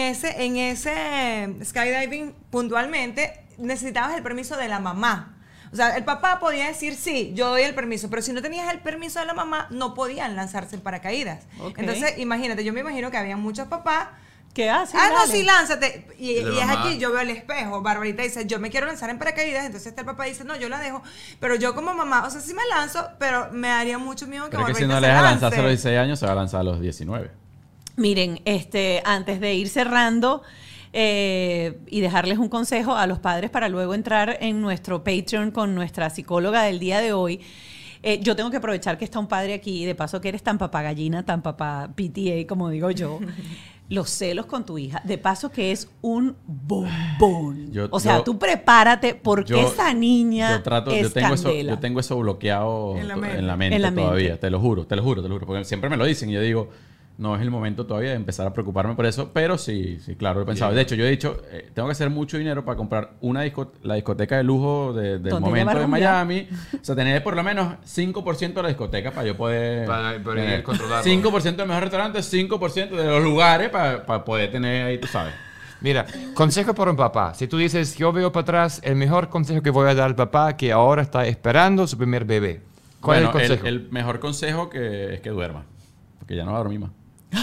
ese skydiving, puntualmente, necesitabas el permiso de la mamá. O sea, el papá podía decir, sí, yo doy el permiso, pero si no tenías el permiso de la mamá, no podían lanzarse en paracaídas. Okay. Entonces, imagínate, yo me imagino que había muchos papás. ¿Qué haces? No, sí, lánzate. Y es mamá. aquí, yo veo el espejo. Barbarita dice, yo me quiero lanzar en paracaídas. Entonces el papá dice, no, yo la dejo. Pero yo como mamá, o sea, sí me lanzo, pero me daría mucho miedo que Creo que Barbarita si no se le dejas lance. lanzarse a los 16 años, se va a lanzar a los 19. Miren, antes de ir cerrando, y dejarles un consejo a los padres para luego entrar en nuestro Patreon con nuestra psicóloga del día de hoy. Yo tengo que aprovechar que está un padre aquí, de paso que eres tan papá gallina, tan papá PTA, como digo yo. Los celos con tu hija, de paso que es un bombón. Tú prepárate porque esa niña es candela. Yo tengo eso bloqueado en la mente todavía, te lo juro, porque siempre me lo dicen y yo digo, no es el momento todavía de empezar a preocuparme por eso, pero sí, claro, he pensado. De hecho, yo he dicho, tengo que hacer mucho dinero para comprar la discoteca de lujo del momento de Miami. O sea, tener por lo menos 5% de la discoteca para yo poder... Para ir controlando. 5% del mejor restaurante, 5% de los lugares para poder tener ahí, tú sabes. Mira, consejo para un papá. Si tú dices, yo veo para atrás, el mejor consejo que voy a dar al papá que ahora está esperando su primer bebé. ¿Cuál es el consejo? El mejor consejo es que duerma. Porque ya no va a dormir más.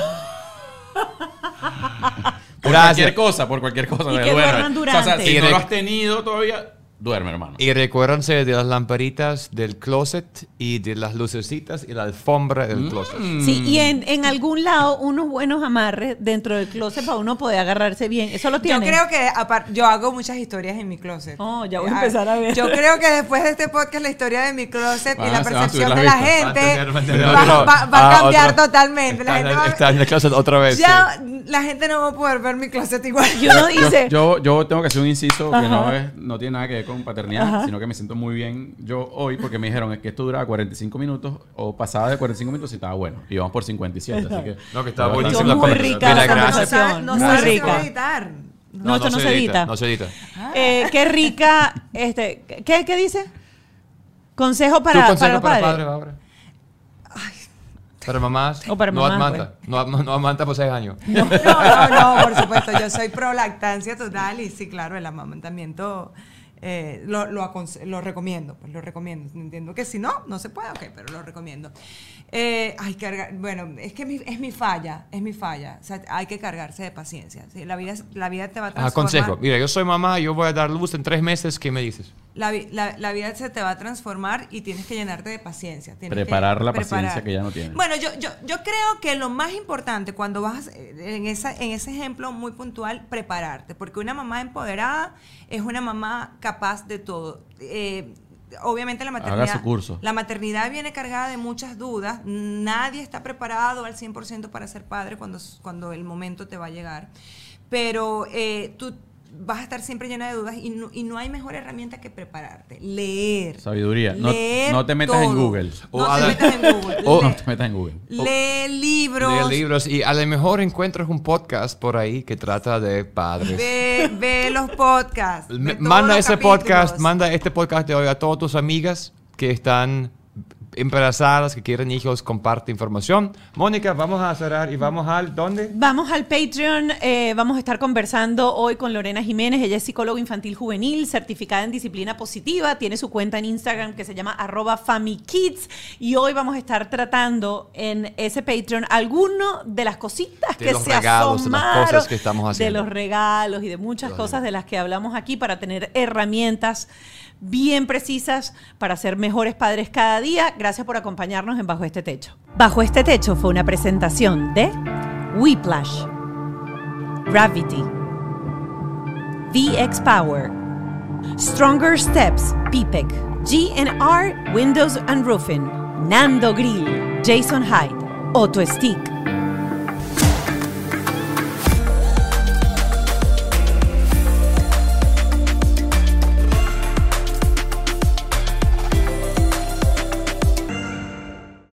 Por cualquier cosa. Y que duerman durante. O sea, si no lo has tenido todavía, duerme, hermano. Y recuérdense de las lamparitas del closet y de las lucecitas y la alfombra del closet. Sí, y en algún lado unos buenos amarres dentro del closet para uno poder agarrarse bien. ¿Eso lo tienen? Yo creo que yo hago muchas historias en mi closet. Oh, ya voy a empezar a ver. Yo creo que después de este podcast la historia de mi closet y la percepción de la gente va a cambiar totalmente. Está en el closet otra vez. Ya la gente no va a poder ver mi closet igual. Yo tengo que hacer un inciso que no tiene nada que ver con paternidad, sino que me siento muy bien yo hoy porque me dijeron que esto duraba 45 minutos o pasaba de 45 minutos y estaba bueno. Y vamos por 57, así que... No, que estaba buenísimo. Muy rica la conversación. No se rica. Editar. No, esto no se edita. No se edita. Qué rica. ¿Qué dice? Consejo para los padres. Padre, ahora. Para mamás. O para mamás, no amamanta por 6 años. No, por supuesto. Yo soy pro lactancia total y sí, claro, el amamantamiento lo recomiendo. Pues lo recomiendo. Entiendo que si no se puede, ok, pero lo recomiendo. Bueno, es que es mi falla. O sea, hay que cargarse de paciencia. ¿Sí? La vida te va a transformar. Consejo. Mira, yo soy mamá, yo voy a dar luz en 3 meses. ¿Qué me dices? La vida se te va a transformar y tienes que llenarte de paciencia. Preparar la paciencia que ya no tienes. Bueno, yo creo que lo más importante cuando vas en ese ejemplo muy puntual, prepararte. Porque una mamá empoderada es una mamá capaz de todo. Obviamente haga su curso. La maternidad viene cargada de muchas dudas. Nadie está preparado al 100% para ser padre cuando el momento te va a llegar. Pero tú vas a estar siempre llena de dudas y no hay mejor herramienta que prepararte. Leer. Sabiduría. Leer no te metas en Google. No te metas en Google. Lee libros. Y a lo mejor encuentras un podcast por ahí que trata de padres. Ve los podcasts. Manda este podcast de hoy a todas tus amigas que están embarazadas, que quieren hijos, comparte información. Mónica, vamos a cerrar y vamos al ¿dónde? Vamos al Patreon. Vamos a estar conversando hoy con Lorena Jiménez. Ella es psicóloga infantil juvenil, certificada en disciplina positiva. Tiene su cuenta en Instagram que se llama @FamiKids. Y hoy vamos a estar tratando en ese Patreon alguno de las cositas que se asomaron, de las cosas que estamos haciendo, de los regalos y de muchas cosas de las que hablamos aquí para tener herramientas bien precisas para ser mejores padres cada día. Gracias por acompañarnos en Bajo Este Techo. Bajo Este Techo fue una presentación de Whiplash, Gravity, VX Power, Stronger Steps, PPEC, G&R Windows and Roofing, Nando Grill, Jason Hyde, Auto Stick,